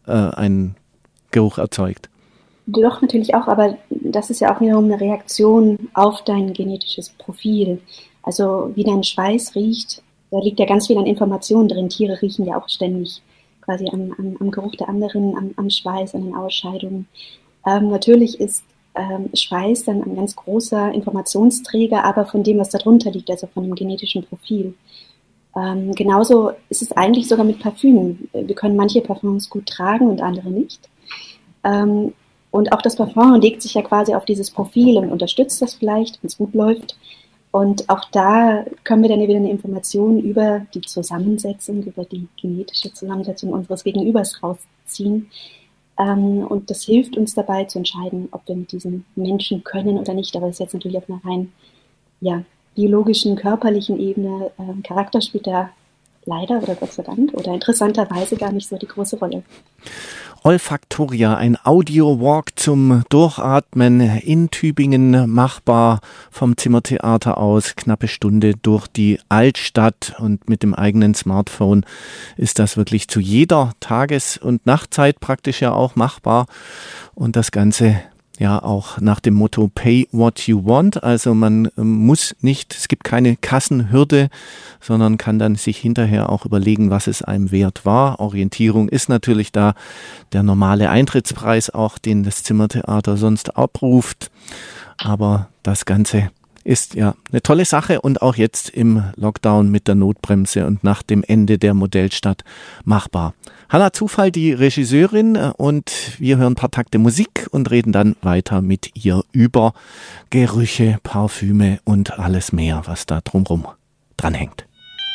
erzeugt. Doch, natürlich auch, aber das ist ja auch wiederum eine Reaktion auf dein genetisches Profil. Also wie dein Schweiß riecht, da liegt ja ganz viel an Informationen drin. Tiere riechen ja auch ständig quasi am Geruch der anderen, am Schweiß, an den Ausscheidungen. Natürlich ist Schweiß dann ein ganz großer Informationsträger, aber von dem, was darunter liegt, also von dem genetischen Profil. Genauso ist es eigentlich sogar mit Parfümen. Wir können manche Parfüms gut tragen und andere nicht. Und auch das Parfum legt sich ja quasi auf dieses Profil und unterstützt das vielleicht, wenn es gut läuft. Und auch da können wir dann wieder eine Information über die Zusammensetzung, über die genetische Zusammensetzung unseres Gegenübers rausziehen. Und das hilft uns dabei zu entscheiden, ob wir mit diesen Menschen können oder nicht. Aber das ist jetzt natürlich auf einer rein biologischen, körperlichen Ebene. Charakter spielt da leider oder Gott sei Dank oder interessanterweise gar nicht so die große Rolle. Olfaktoria, ein Audio-Walk zum Durchatmen in Tübingen, machbar vom Zimmertheater aus, knappe Stunde durch die Altstadt, und mit dem eigenen Smartphone ist das wirklich zu jeder Tages- und Nachtzeit praktisch ja auch machbar, und das Ganze ja auch nach dem Motto Pay what you want, also man muss nicht, es gibt keine Kassenhürde, sondern kann dann sich hinterher auch überlegen, was es einem wert war. Orientierung ist natürlich da der normale Eintrittspreis auch, den das Zimmertheater sonst abruft, aber das Ganze Ist ja eine tolle Sache und auch jetzt im Lockdown mit der Notbremse und nach dem Ende der Modellstadt machbar. Hanna Zufall, die Regisseurin, und wir hören ein paar Takte Musik und reden dann weiter mit ihr über Gerüche, Parfüme und alles mehr, was da drumherum dranhängt.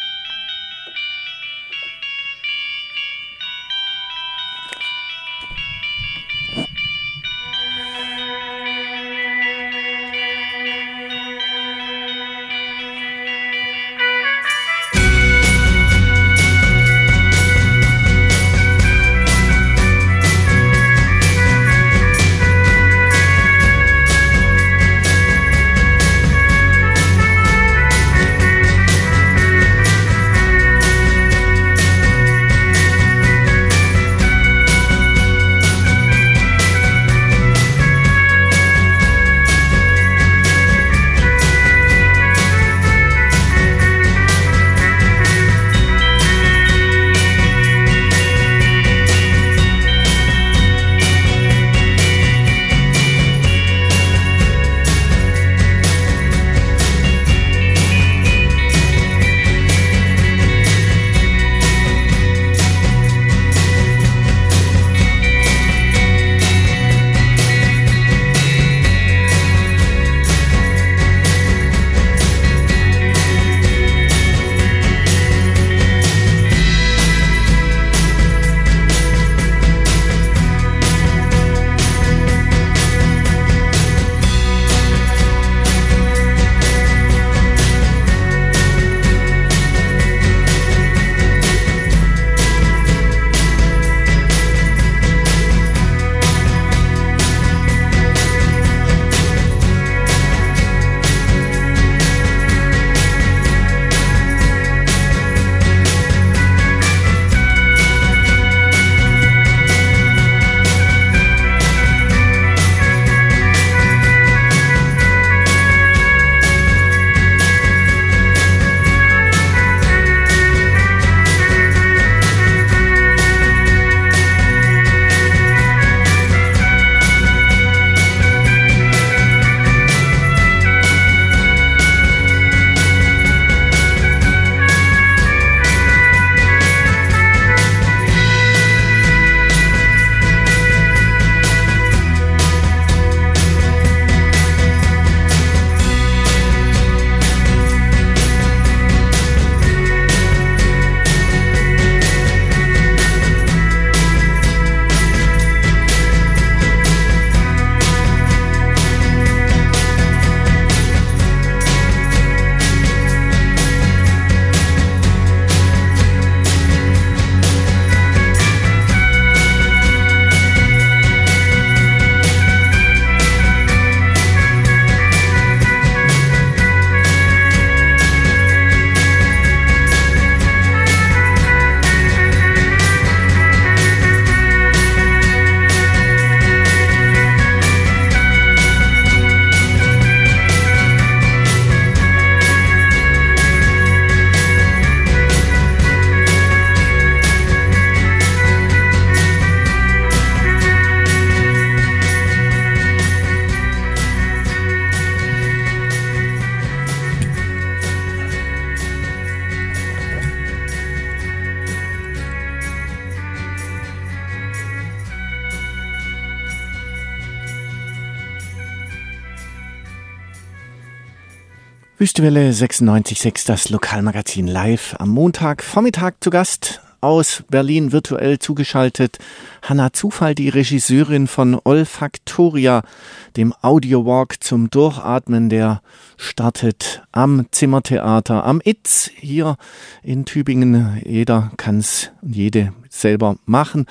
Wüstewelle 96.6, das Lokalmagazin live am Montagvormittag zu Gast. Aus Berlin virtuell zugeschaltet Hanna Zufall, die Regisseurin von Olfaktoria, dem Audiowalk zum Durchatmen, der startet am Zimmertheater, am ITZ hier in Tübingen. Jeder kann's und jede selber machen.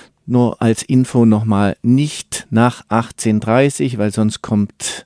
Nur als Info nochmal, nicht nach 18:30, weil sonst kommt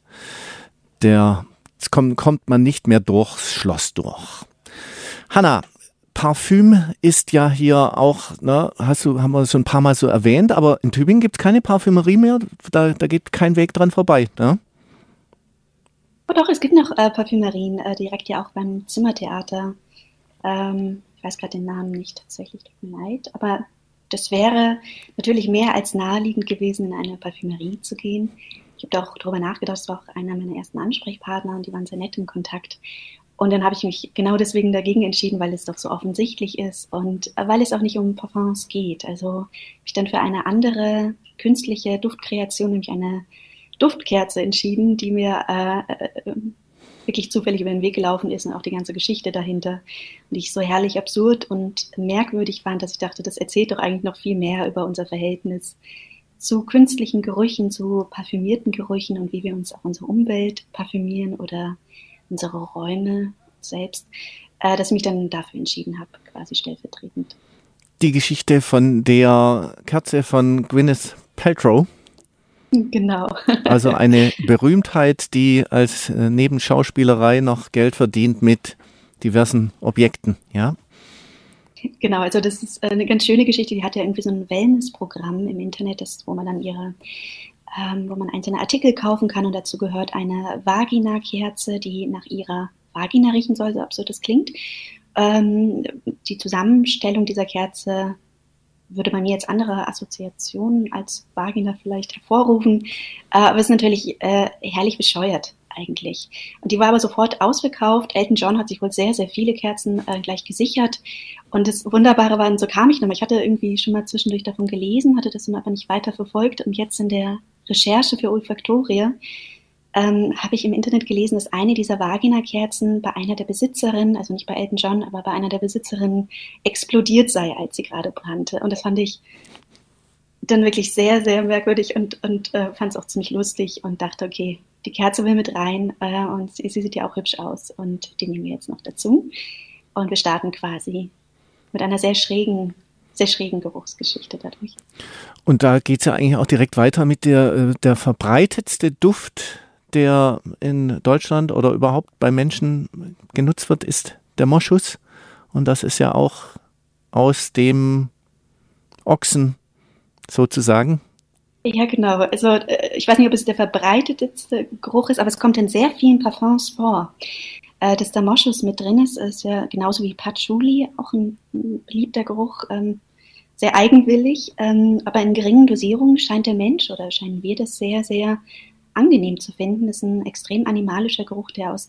man nicht mehr durchs Schloss durch. Hanna, Parfüm ist ja hier auch, ne, haben wir so ein paar Mal so erwähnt, aber in Tübingen gibt es keine Parfümerie mehr, da geht kein Weg dran vorbei, ne? Oh doch, es gibt noch Parfümerien, direkt ja auch beim Zimmertheater. Ich weiß gerade den Namen nicht tatsächlich, tut mir leid, aber das wäre natürlich mehr als naheliegend gewesen, in eine Parfümerie zu gehen. ich habe da auch drüber nachgedacht, das war auch einer meiner ersten Ansprechpartner und die waren sehr nett im Kontakt. Und dann habe ich mich genau deswegen dagegen entschieden, weil es doch so offensichtlich ist und weil es auch nicht um Parfums geht. Also habe ich dann für eine andere künstliche Duftkreation, nämlich eine Duftkerze entschieden, die mir wirklich zufällig über den Weg gelaufen ist und auch die ganze Geschichte dahinter. Und die ich so herrlich absurd und merkwürdig fand, dass ich dachte, das erzählt doch eigentlich noch viel mehr über unser Verhältnis zu künstlichen Gerüchen, zu parfümierten Gerüchen und wie wir uns auch unsere Umwelt parfümieren oder unsere Räume selbst, dass ich mich dann dafür entschieden habe, quasi stellvertretend. Die Geschichte von der Kerze von Gwyneth Paltrow. Genau. Also eine Berühmtheit, die als Nebenschauspielerei noch Geld verdient mit diversen Objekten, ja? Genau, also das ist eine ganz schöne Geschichte. Die hat ja irgendwie so ein Wellness-Programm im Internet, wo man dann wo man einzelne Artikel kaufen kann und dazu gehört eine Vagina-Kerze, die nach ihrer Vagina riechen soll, so absurd das klingt. Die Zusammenstellung dieser Kerze würde bei mir jetzt andere Assoziationen als Vagina vielleicht hervorrufen, aber es ist natürlich herrlich bescheuert eigentlich. Und die war aber sofort ausverkauft. Elton John hat sich wohl sehr, sehr viele Kerzen gleich gesichert. Und das Wunderbare war, und so kam ich nochmal, ich hatte irgendwie schon mal zwischendurch davon gelesen, hatte das aber nicht weiter verfolgt. Und jetzt in der Recherche für Olfaktoria habe ich im Internet gelesen, dass eine dieser Vagina-Kerzen bei einer der Besitzerinnen, also nicht bei Elton John, aber bei einer der Besitzerinnen explodiert sei, als sie gerade brannte. Und das fand ich dann wirklich sehr, sehr merkwürdig und fand es auch ziemlich lustig und dachte, okay, die Kerze will mit rein und sie sieht ja auch hübsch aus und die nehmen wir jetzt noch dazu. Und wir starten quasi mit einer sehr schrägen Geruchsgeschichte dadurch. Und da geht es ja eigentlich auch direkt weiter mit der verbreitetste Duft, der in Deutschland oder überhaupt bei Menschen genutzt wird, ist der Moschus. Und das ist ja auch aus dem Ochsen sozusagen. Ja, genau. Also ich weiß nicht, ob es der verbreitetste Geruch ist, aber es kommt in sehr vielen Parfums vor. Dass der Moschus mit drin ist ja genauso wie Patchouli auch ein beliebter Geruch, sehr eigenwillig, aber in geringen Dosierungen scheint der Mensch oder scheinen wir das sehr, sehr angenehm zu finden. Das ist ein extrem animalischer Geruch, der aus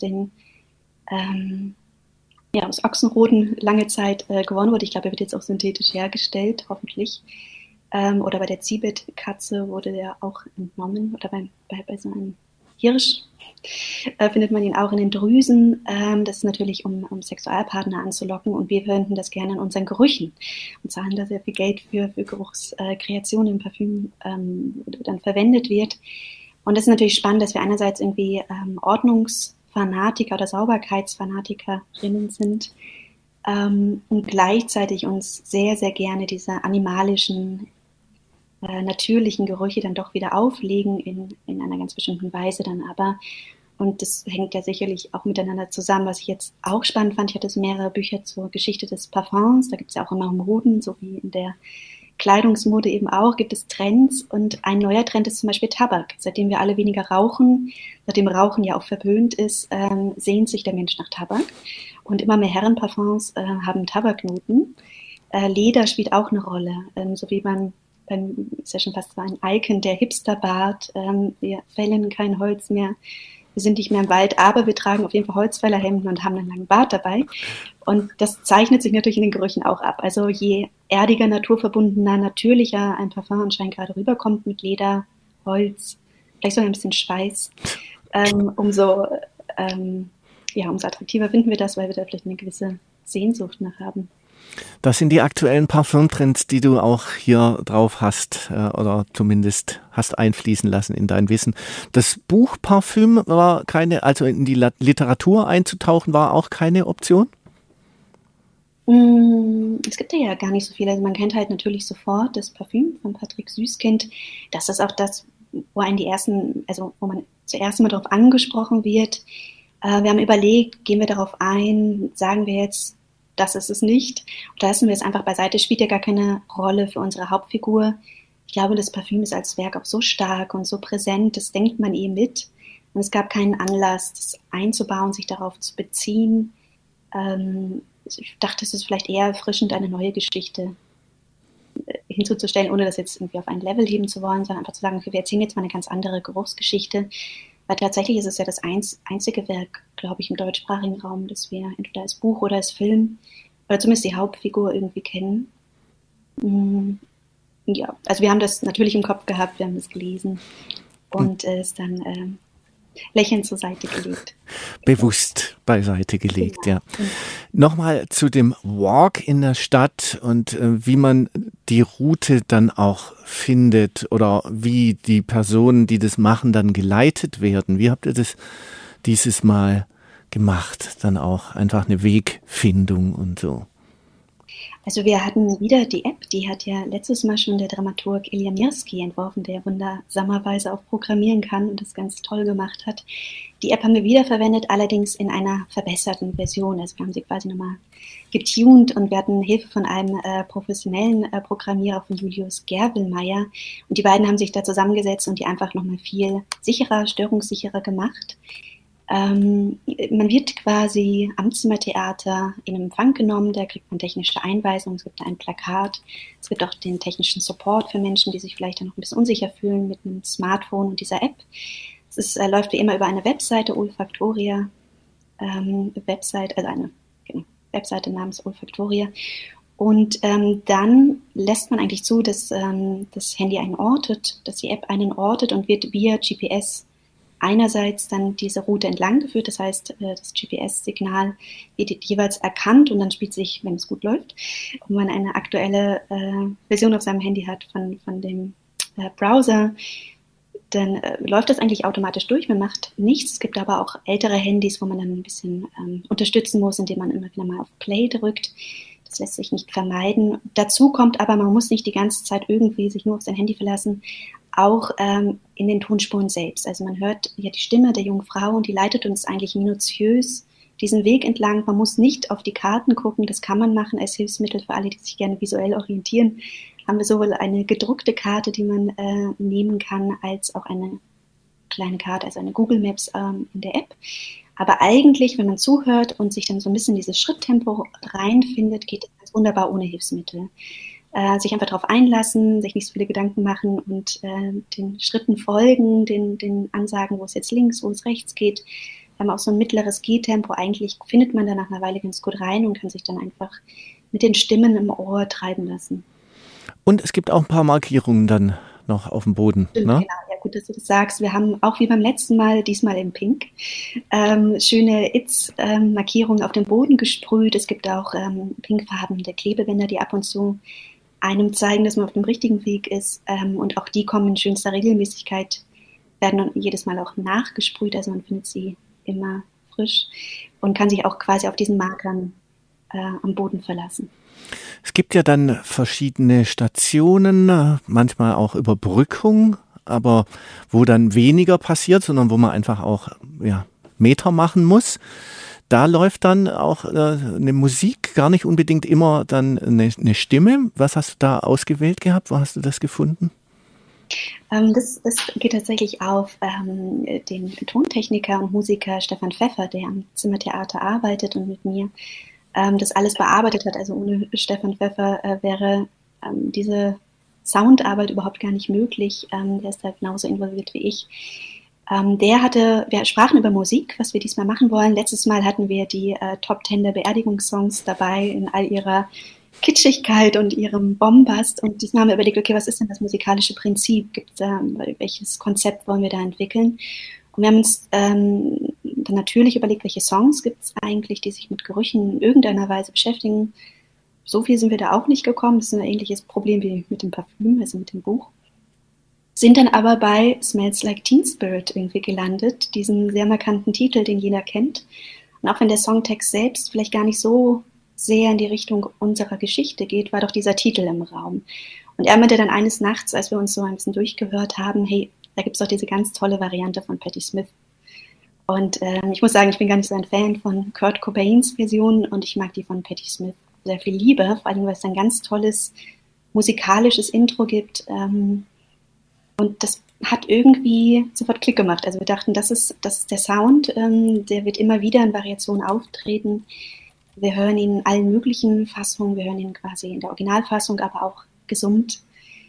Ochsenroden lange Zeit gewonnen wurde. Ich glaube, er wird jetzt auch synthetisch hergestellt, hoffentlich. Oder bei der Zibet-Katze wurde der auch entnommen. Oder bei so einem Hirsch findet man ihn auch in den Drüsen. Das ist natürlich, um Sexualpartner anzulocken. Und wir verwenden das gerne in unseren Gerüchen und zahlen da sehr viel Geld für Geruchskreationen im Parfüm, dann verwendet wird. Und das ist natürlich spannend, dass wir einerseits irgendwie Ordnungsfanatiker oder Sauberkeitsfanatikerinnen sind und gleichzeitig uns sehr, sehr gerne diese animalischen, natürlichen Gerüche dann doch wieder auflegen in einer ganz bestimmten Weise dann aber. Und das hängt ja sicherlich auch miteinander zusammen, was ich jetzt auch spannend fand. Ich hatte so mehrere Bücher zur Geschichte des Parfums. Da gibt es ja auch immer Moden, so wie in der Kleidungsmode eben auch, gibt es Trends. Und ein neuer Trend ist zum Beispiel Tabak. Seitdem wir alle weniger rauchen, seitdem Rauchen ja auch verpönt ist, sehnt sich der Mensch nach Tabak. Und immer mehr Herrenparfums haben Tabaknoten. Leder spielt auch eine Rolle, so wie ist ja schon fast so ein Icon, der Hipsterbart. Wir fällen kein Holz mehr, wir sind nicht mehr im Wald, aber wir tragen auf jeden Fall Holzfällerhemden und haben einen langen Bart dabei. Und das zeichnet sich natürlich in den Gerüchen auch ab. Also je erdiger, naturverbundener, natürlicher ein Parfum anscheinend gerade rüberkommt mit Leder, Holz, vielleicht sogar ein bisschen Schweiß, umso attraktiver finden wir das, weil wir da vielleicht eine gewisse Sehnsucht nach haben. Das sind die aktuellen Parfümtrends, die du auch hier drauf hast oder zumindest hast einfließen lassen in dein Wissen. Das Buch Parfüm war also in die Literatur einzutauchen, war auch keine Option? Es gibt ja gar nicht so viel. Also man kennt halt natürlich sofort das Parfüm von Patrick Süßkind. Das ist auch das, wo man zuerst mal darauf angesprochen wird. Wir haben überlegt, gehen wir darauf ein, sagen wir jetzt, das ist es nicht. Und da lassen wir es einfach beiseite. Es spielt ja gar keine Rolle für unsere Hauptfigur. Ich glaube, das Parfüm ist als Werk auch so stark und so präsent, das denkt man mit. Und es gab keinen Anlass, das einzubauen, sich darauf zu beziehen. Ich dachte, es ist vielleicht eher erfrischend, eine neue Geschichte hinzuzustellen, ohne das jetzt irgendwie auf ein Level heben zu wollen, sondern einfach zu sagen, okay, wir erzählen jetzt mal eine ganz andere Geruchsgeschichte. Weil tatsächlich ist es ja das einzige Werk, glaube ich, im deutschsprachigen Raum, das wir entweder als Buch oder als Film oder zumindest die Hauptfigur irgendwie kennen. Ja, also wir haben das natürlich im Kopf gehabt, wir haben es gelesen und es dann lächelnd zur Seite gelegt. Bewusst beiseite gelegt, Genau. ja. Nochmal zu dem Walk in der Stadt und wie man die Route dann auch findet oder wie die Personen, die das machen, dann geleitet werden. Wie habt ihr das dieses Mal gemacht? Dann auch einfach eine Wegfindung und so. Also wir hatten wieder die App, die hat ja letztes Mal schon der Dramaturg Ilya Mirski entworfen, der wundersamerweise auch programmieren kann und das ganz toll gemacht hat. Die App haben wir wiederverwendet, allerdings in einer verbesserten Version. Also wir haben sie quasi nochmal getuned und wir hatten Hilfe von einem professionellen Programmierer, von Julius Gerbelmeier. Und die beiden haben sich da zusammengesetzt und die einfach nochmal viel sicherer, störungssicherer gemacht. Man wird quasi am Zimmertheater in Empfang genommen, da kriegt man technische Einweisungen, es gibt ein Plakat, es gibt auch den technischen Support für Menschen, die sich vielleicht dann noch ein bisschen unsicher fühlen mit einem Smartphone und dieser App. Es läuft wie immer über eine Webseite, Olfaktoria, Webseite namens Olfaktoria. Und dann lässt man eigentlich zu, dass das Handy einen ortet, dass die App einen ortet und wird via GPS einerseits dann diese Route entlang geführt, das heißt, das GPS-Signal wird jeweils erkannt und dann spielt sich, wenn es gut läuft, und man eine aktuelle Version auf seinem Handy hat von dem Browser, dann läuft das eigentlich automatisch durch, man macht nichts. Es gibt aber auch ältere Handys, wo man dann ein bisschen unterstützen muss, indem man immer wieder mal auf Play drückt. Das lässt sich nicht vermeiden. Dazu kommt aber, man muss nicht die ganze Zeit irgendwie sich nur auf sein Handy verlassen, auch in den Tonspuren selbst. Also man hört ja die Stimme der jungen Frau und die leitet uns eigentlich minutiös diesen Weg entlang. Man muss nicht auf die Karten gucken, das kann man machen als Hilfsmittel für alle, die sich gerne visuell orientieren. Haben wir sowohl eine gedruckte Karte, die man nehmen kann, als auch eine kleine Karte, also eine Google Maps in der App. Aber eigentlich, wenn man zuhört und sich dann so ein bisschen dieses Schritttempo reinfindet, geht es wunderbar ohne Hilfsmittel. Sich einfach darauf einlassen, sich nicht so viele Gedanken machen und den Schritten folgen, den Ansagen, wo es jetzt links, wo es rechts geht. Wir haben auch so ein mittleres Gehtempo. Eigentlich findet man da nach einer Weile ganz gut rein und kann sich dann einfach mit den Stimmen im Ohr treiben lassen. Und es gibt auch ein paar Markierungen dann noch auf dem Boden. Stimmt, ne? Genau, ja gut, dass du das sagst. Wir haben auch wie beim letzten Mal, diesmal in Pink, schöne Itz-Markierungen auf den Boden gesprüht. Es gibt auch pinkfarbene Klebebänder, die ab und zu einem zeigen, dass man auf dem richtigen Weg ist. Und auch die kommen in schönster Regelmäßigkeit, werden dann jedes Mal auch nachgesprüht. Also man findet sie immer frisch und kann sich auch quasi auf diesen Markern am Boden verlassen. Es gibt ja dann verschiedene Stationen, manchmal auch Überbrückung, aber wo dann weniger passiert, sondern wo man einfach auch Meter machen muss. Da läuft dann auch eine Musik, gar nicht unbedingt immer dann eine Stimme. Was hast du da ausgewählt gehabt? Wo hast du das gefunden? Das geht tatsächlich auf den Tontechniker und Musiker Stefan Pfeffer, der am Zimmertheater arbeitet und mit mir das alles bearbeitet hat. Also ohne Stefan Pfeffer wäre diese Soundarbeit überhaupt gar nicht möglich. Der ist da genauso involviert wie ich. Wir sprachen über Musik, was wir diesmal machen wollen. Letztes Mal hatten wir die Top 10 der Beerdigungssongs dabei in all ihrer Kitschigkeit und ihrem Bombast. Und diesmal haben wir überlegt, okay, was ist denn das musikalische Prinzip? Welches Konzept wollen wir da entwickeln? Und wir haben uns dann natürlich überlegt, welche Songs gibt es eigentlich, die sich mit Gerüchen in irgendeiner Weise beschäftigen. So viel sind wir da auch nicht gekommen. Das ist ein ähnliches Problem wie mit dem Parfüm, also mit dem Buch. Sind dann aber bei Smells Like Teen Spirit irgendwie gelandet, diesen sehr markanten Titel, den jeder kennt. Und auch wenn der Songtext selbst vielleicht gar nicht so sehr in die Richtung unserer Geschichte geht, war doch dieser Titel im Raum. Und er meinte dann eines Nachts, als wir uns so ein bisschen durchgehört haben, hey, da gibt es doch diese ganz tolle Variante von Patti Smith. Und ich muss sagen, ich bin gar nicht so ein Fan von Kurt Cobains Version und ich mag die von Patti Smith sehr viel lieber, vor allem, weil es ein ganz tolles musikalisches Intro gibt. Und das hat irgendwie sofort Klick gemacht. Also wir dachten, das ist der Sound, der wird immer wieder in Variationen auftreten. Wir hören ihn in allen möglichen Fassungen, wir hören ihn quasi in der Originalfassung, aber auch gesummt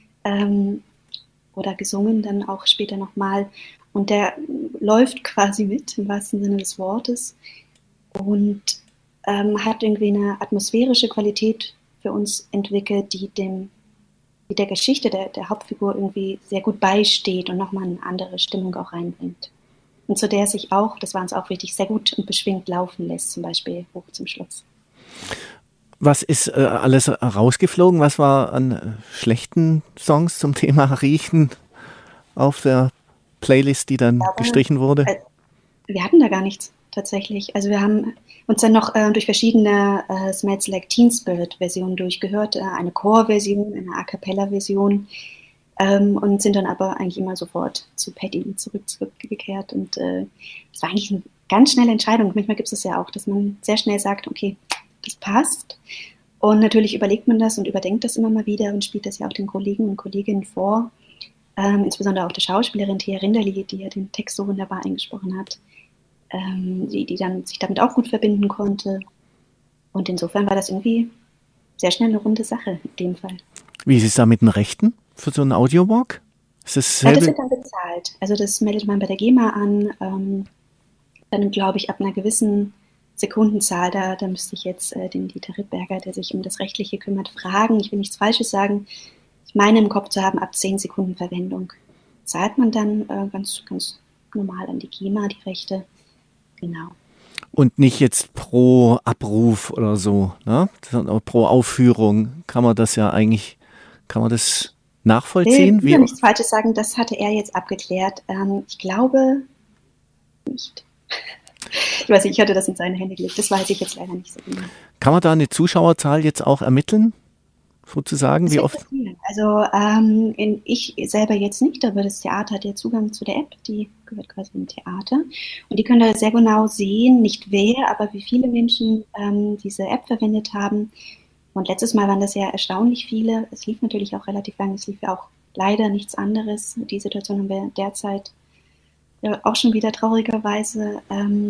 oder gesungen, dann auch später nochmal. Und der läuft quasi mit, im wahrsten Sinne des Wortes. Und hat irgendwie eine atmosphärische Qualität für uns entwickelt, die der Geschichte der Hauptfigur irgendwie sehr gut beisteht und nochmal eine andere Stimmung auch reinbringt. Und zu der sich auch, das war uns auch wichtig, sehr gut und beschwingt laufen lässt, zum Beispiel hoch zum Schluss. Was ist alles rausgeflogen? Was war an schlechten Songs zum Thema Riechen auf der Playlist, die dann gestrichen wurde? Wir hatten da gar nichts tatsächlich. Also wir haben uns dann noch durch verschiedene Smells Like Teen Spirit Versionen durchgehört, eine Chor-Version, eine A-Cappella-Version und sind dann aber eigentlich immer sofort zu Paddy zurückgekehrt. Und es war eigentlich eine ganz schnelle Entscheidung. Manchmal gibt es ja auch, dass man sehr schnell sagt, okay, das passt. Und natürlich überlegt man das und überdenkt das immer mal wieder und spielt das ja auch den Kollegen und Kolleginnen vor. Insbesondere auch der Schauspielerin Thea Rinderli, die ja den Text so wunderbar eingesprochen hat, die dann sich damit auch gut verbinden konnte. Und insofern war das irgendwie sehr schnell eine runde Sache in dem Fall. Wie ist es da mit den Rechten für so einen Audiowalk? Das wird dann bezahlt. Also das meldet man bei der GEMA an. Dann glaube ich ab einer gewissen Sekundenzahl, da müsste ich jetzt den Dieter Rittberger, der sich um das Rechtliche kümmert, fragen. Ich will nichts Falsches sagen. Ich meine im Kopf zu haben, ab 10 Sekunden Verwendung zahlt man dann ganz normal an die GEMA die Rechte. Genau. Und nicht jetzt pro Abruf oder so, ne? Sondern pro Aufführung kann man das nachvollziehen? Ich will nichts Falsches sagen, das hatte er jetzt abgeklärt. Ich glaube nicht. Ich weiß nicht, ich hatte das in seine Hände gelegt, das weiß ich jetzt leider nicht so genau. Kann man da eine Zuschauerzahl jetzt auch ermitteln? Sozusagen, wie oft? Also ich selber jetzt nicht, aber das Theater hat ja Zugang zu der App, die gehört quasi im Theater. Und die können da sehr genau sehen, nicht wer, aber wie viele Menschen diese App verwendet haben. Und letztes Mal waren das ja erstaunlich viele. Es lief natürlich auch relativ lang, es lief ja auch leider nichts anderes. Die Situation haben wir derzeit ja auch schon wieder traurigerweise.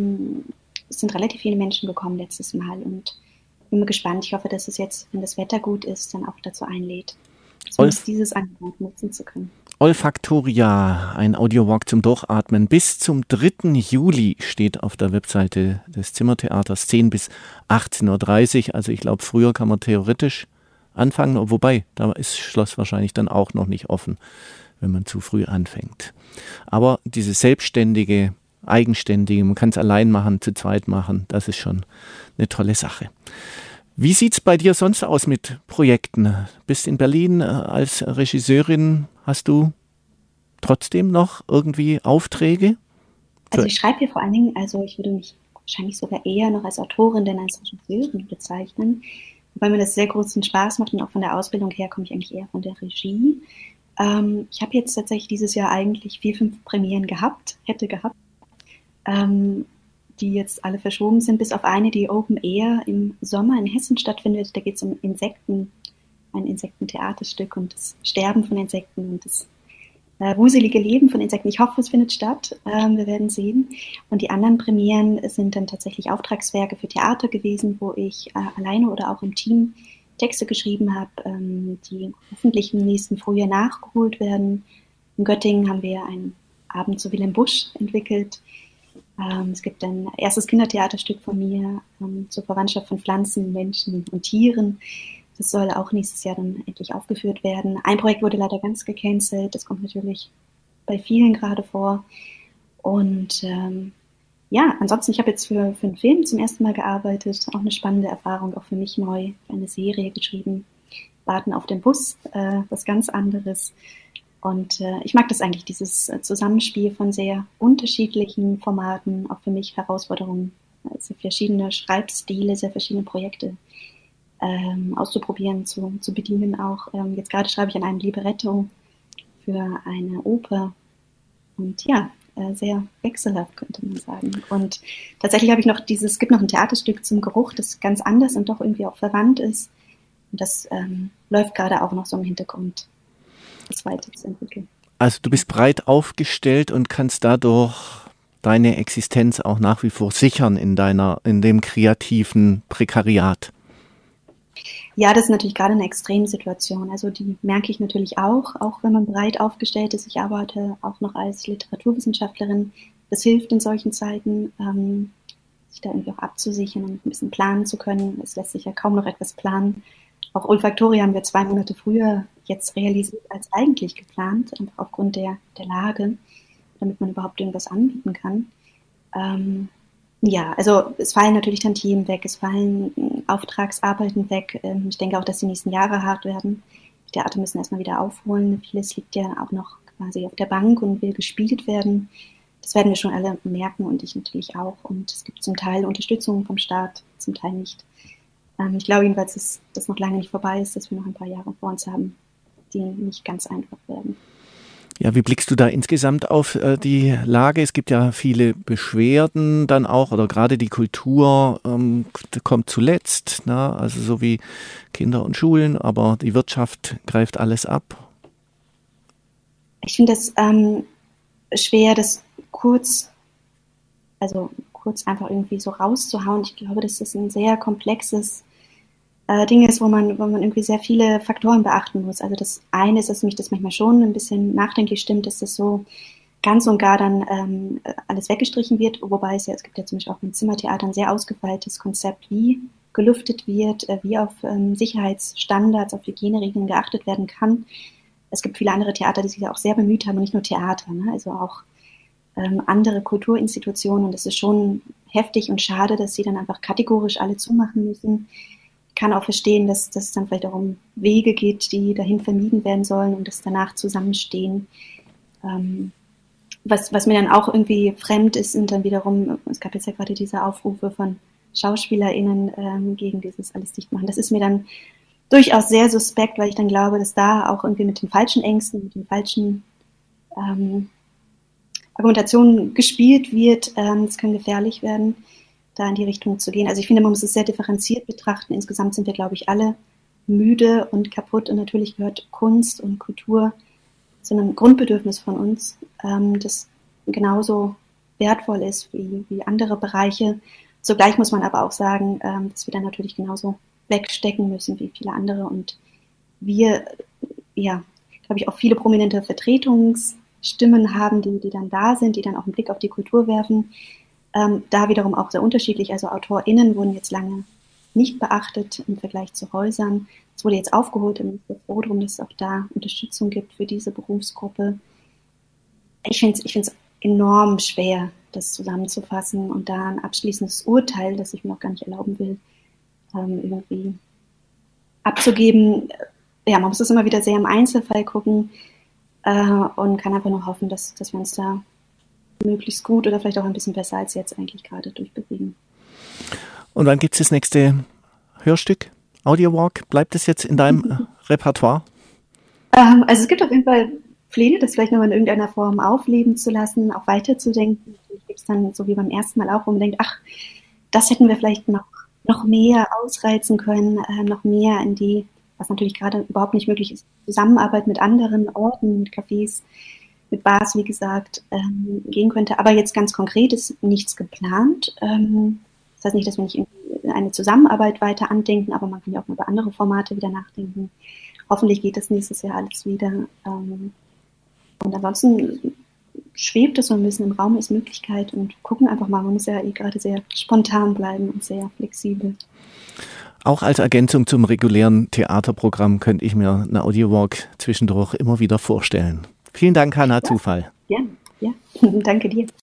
Es sind relativ viele Menschen gekommen letztes Mal und ich bin mal gespannt. Ich hoffe, dass es jetzt, wenn das Wetter gut ist, dann auch dazu einlädt, dieses Angebot nutzen zu können. Olfaktoria, ein Audiowalk zum Durchatmen. Bis zum 3. Juli steht auf der Webseite des Zimmertheaters 10 bis 18.30 Uhr. Also ich glaube, früher kann man theoretisch anfangen. Wobei, da ist Schloss wahrscheinlich dann auch noch nicht offen, wenn man zu früh anfängt. Aber diese selbstständige, eigenständige, man kann es allein machen, zu zweit machen, das ist schon eine tolle Sache. Wie sieht es bei dir sonst aus mit Projekten? Bist in Berlin als Regisseurin, hast du trotzdem noch irgendwie Aufträge? Also ich schreibe hier vor allen Dingen, also ich würde mich wahrscheinlich sogar eher noch als Autorin denn als Regisseurin bezeichnen, weil mir das sehr großen Spaß macht und auch von der Ausbildung her komme ich eigentlich eher von der Regie. Ich habe jetzt tatsächlich dieses Jahr eigentlich 4, 5 Premieren hätte gehabt, die jetzt alle verschoben sind, bis auf eine, die Open Air im Sommer in Hessen stattfindet. Da geht es um Insekten, ein Insektentheaterstück und das Sterben von Insekten und das wuselige Leben von Insekten. Ich hoffe, es findet statt. Wir werden sehen. Und die anderen Premieren sind dann tatsächlich Auftragswerke für Theater gewesen, wo ich alleine oder auch im Team Texte geschrieben habe, die hoffentlich im nächsten Frühjahr nachgeholt werden. In Göttingen haben wir einen Abend zu Wilhelm Busch entwickelt. Es gibt ein erstes Kindertheaterstück von mir zur Verwandtschaft von Pflanzen, Menschen und Tieren. Das soll auch nächstes Jahr dann endlich aufgeführt werden. Ein Projekt wurde leider ganz gecancelt. Das kommt natürlich bei vielen gerade vor. Und ansonsten, ich habe jetzt für einen Film zum ersten Mal gearbeitet. Auch eine spannende Erfahrung, auch für mich neu. Eine Serie geschrieben. Warten auf den Bus, was ganz anderes. Und ich mag das eigentlich, dieses Zusammenspiel von sehr unterschiedlichen Formaten, auch für mich Herausforderungen, sehr verschiedene Schreibstile, sehr verschiedene Projekte auszuprobieren, zu bedienen auch. Jetzt gerade schreibe ich an einem Libretto für eine Oper und ja, sehr wechselhaft, könnte man sagen. Und tatsächlich habe ich es gibt noch ein Theaterstück zum Geruch, das ganz anders und doch irgendwie auch verwandt ist. Und das läuft gerade auch noch so im Hintergrund, das weiter zu entwickeln. Also du bist breit aufgestellt und kannst dadurch deine Existenz auch nach wie vor sichern in dem kreativen Prekariat. Ja, das ist natürlich gerade eine Extremsituation. Also die merke ich natürlich auch wenn man breit aufgestellt ist. Ich arbeite auch noch als Literaturwissenschaftlerin. Das hilft in solchen Zeiten, sich da irgendwie auch abzusichern und ein bisschen planen zu können. Es lässt sich ja kaum noch etwas planen. Auch Olfaktoria haben wir 2 Monate früher jetzt realisiert als eigentlich geplant, einfach aufgrund der Lage, damit man überhaupt irgendwas anbieten kann. Ja, also es fallen natürlich Tantiemen weg, es fallen Auftragsarbeiten weg. Ich denke auch, dass die nächsten Jahre hart werden. Die Theater müssen erstmal wieder aufholen. Vieles liegt ja auch noch quasi auf der Bank und will gespielt werden. Das werden wir schon alle merken und ich natürlich auch. Und es gibt zum Teil Unterstützung vom Staat, zum Teil nicht. Ich glaube jedenfalls, dass das noch lange nicht vorbei ist, dass wir noch ein paar Jahre vor uns haben, die nicht ganz einfach werden. Ja, wie blickst du da insgesamt auf die Lage? Es gibt ja viele Beschwerden dann auch, oder gerade die Kultur kommt zuletzt, ne? Also so wie Kinder und Schulen, aber die Wirtschaft greift alles ab. Ich finde es schwer, das kurz einfach irgendwie so rauszuhauen. Ich glaube, dass das ein sehr komplexes Ding ist, wo man irgendwie sehr viele Faktoren beachten muss. Also das eine ist, dass mich das manchmal schon ein bisschen nachdenklich stimmt, dass das so ganz und gar dann alles weggestrichen wird, wobei es gibt ja zum Beispiel auch im Zimmertheater ein sehr ausgefeiltes Konzept, wie gelüftet wird, wie auf Sicherheitsstandards, auf Hygieneregeln geachtet werden kann. Es gibt viele andere Theater, die sich ja auch sehr bemüht haben, und nicht nur Theater, ne? Also auch andere Kulturinstitutionen, und das ist schon heftig und schade, dass sie dann einfach kategorisch alle zumachen müssen. Ich kann auch verstehen, dass es dann vielleicht auch um Wege geht, die dahin vermieden werden sollen und das danach zusammenstehen. Was mir dann auch irgendwie fremd ist, sind dann wiederum, es gab jetzt ja gerade diese Aufrufe von SchauspielerInnen gegen dieses alles dicht machen. Das ist mir dann durchaus sehr suspekt, weil ich dann glaube, dass da auch irgendwie mit den falschen Ängsten, mit den falschen Argumentationen gespielt wird. Das kann gefährlich werden, da in die Richtung zu gehen. Also ich finde, man muss es sehr differenziert betrachten. Insgesamt sind wir, glaube ich, alle müde und kaputt, und natürlich gehört Kunst und Kultur zu einem Grundbedürfnis von uns, das genauso wertvoll ist wie andere Bereiche. Zugleich muss man aber auch sagen, dass wir dann natürlich genauso wegstecken müssen wie viele andere, und wir, ja, glaube ich, auch viele prominente Vertretungsstimmen haben, die dann da sind, die dann auch einen Blick auf die Kultur werfen. Da wiederum auch sehr unterschiedlich. Also AutorInnen wurden jetzt lange nicht beachtet im Vergleich zu Häusern. Es wurde jetzt aufgeholt, und ich bin froh darum, dass es auch da Unterstützung gibt für diese Berufsgruppe. Ich finde es enorm schwer, das zusammenzufassen und da ein abschließendes Urteil, das ich mir auch gar nicht erlauben will, irgendwie abzugeben. Ja, man muss das immer wieder sehr im Einzelfall gucken und kann einfach nur hoffen, dass wir uns da möglichst gut oder vielleicht auch ein bisschen besser als jetzt eigentlich gerade durchbewegen. Und wann gibt es das nächste Hörstück, Audiowalk? Bleibt es jetzt in deinem Repertoire? Also es gibt auf jeden Fall Pläne, das vielleicht nochmal in irgendeiner Form aufleben zu lassen, auch weiterzudenken. Natürlich gibt es dann, so wie beim ersten Mal auch, wo man denkt, ach, das hätten wir vielleicht noch mehr ausreizen können, noch mehr in die, was natürlich gerade überhaupt nicht möglich ist, Zusammenarbeit mit anderen Orten, mit Cafés, mit Bars, wie gesagt, gehen könnte. Aber jetzt ganz konkret ist nichts geplant. Das heißt nicht, dass wir nicht in eine Zusammenarbeit weiter andenken, aber man kann ja auch mal über andere Formate wieder nachdenken. Hoffentlich geht das nächstes Jahr alles wieder. Und ansonsten schwebt es so ein bisschen im Raum als Möglichkeit, und gucken einfach mal. Man muss ja gerade sehr spontan bleiben und sehr flexibel. Auch als Ergänzung zum regulären Theaterprogramm könnte ich mir eine Audiowalk zwischendurch immer wieder vorstellen. Vielen Dank, Hannah Zufall. Ja, danke dir.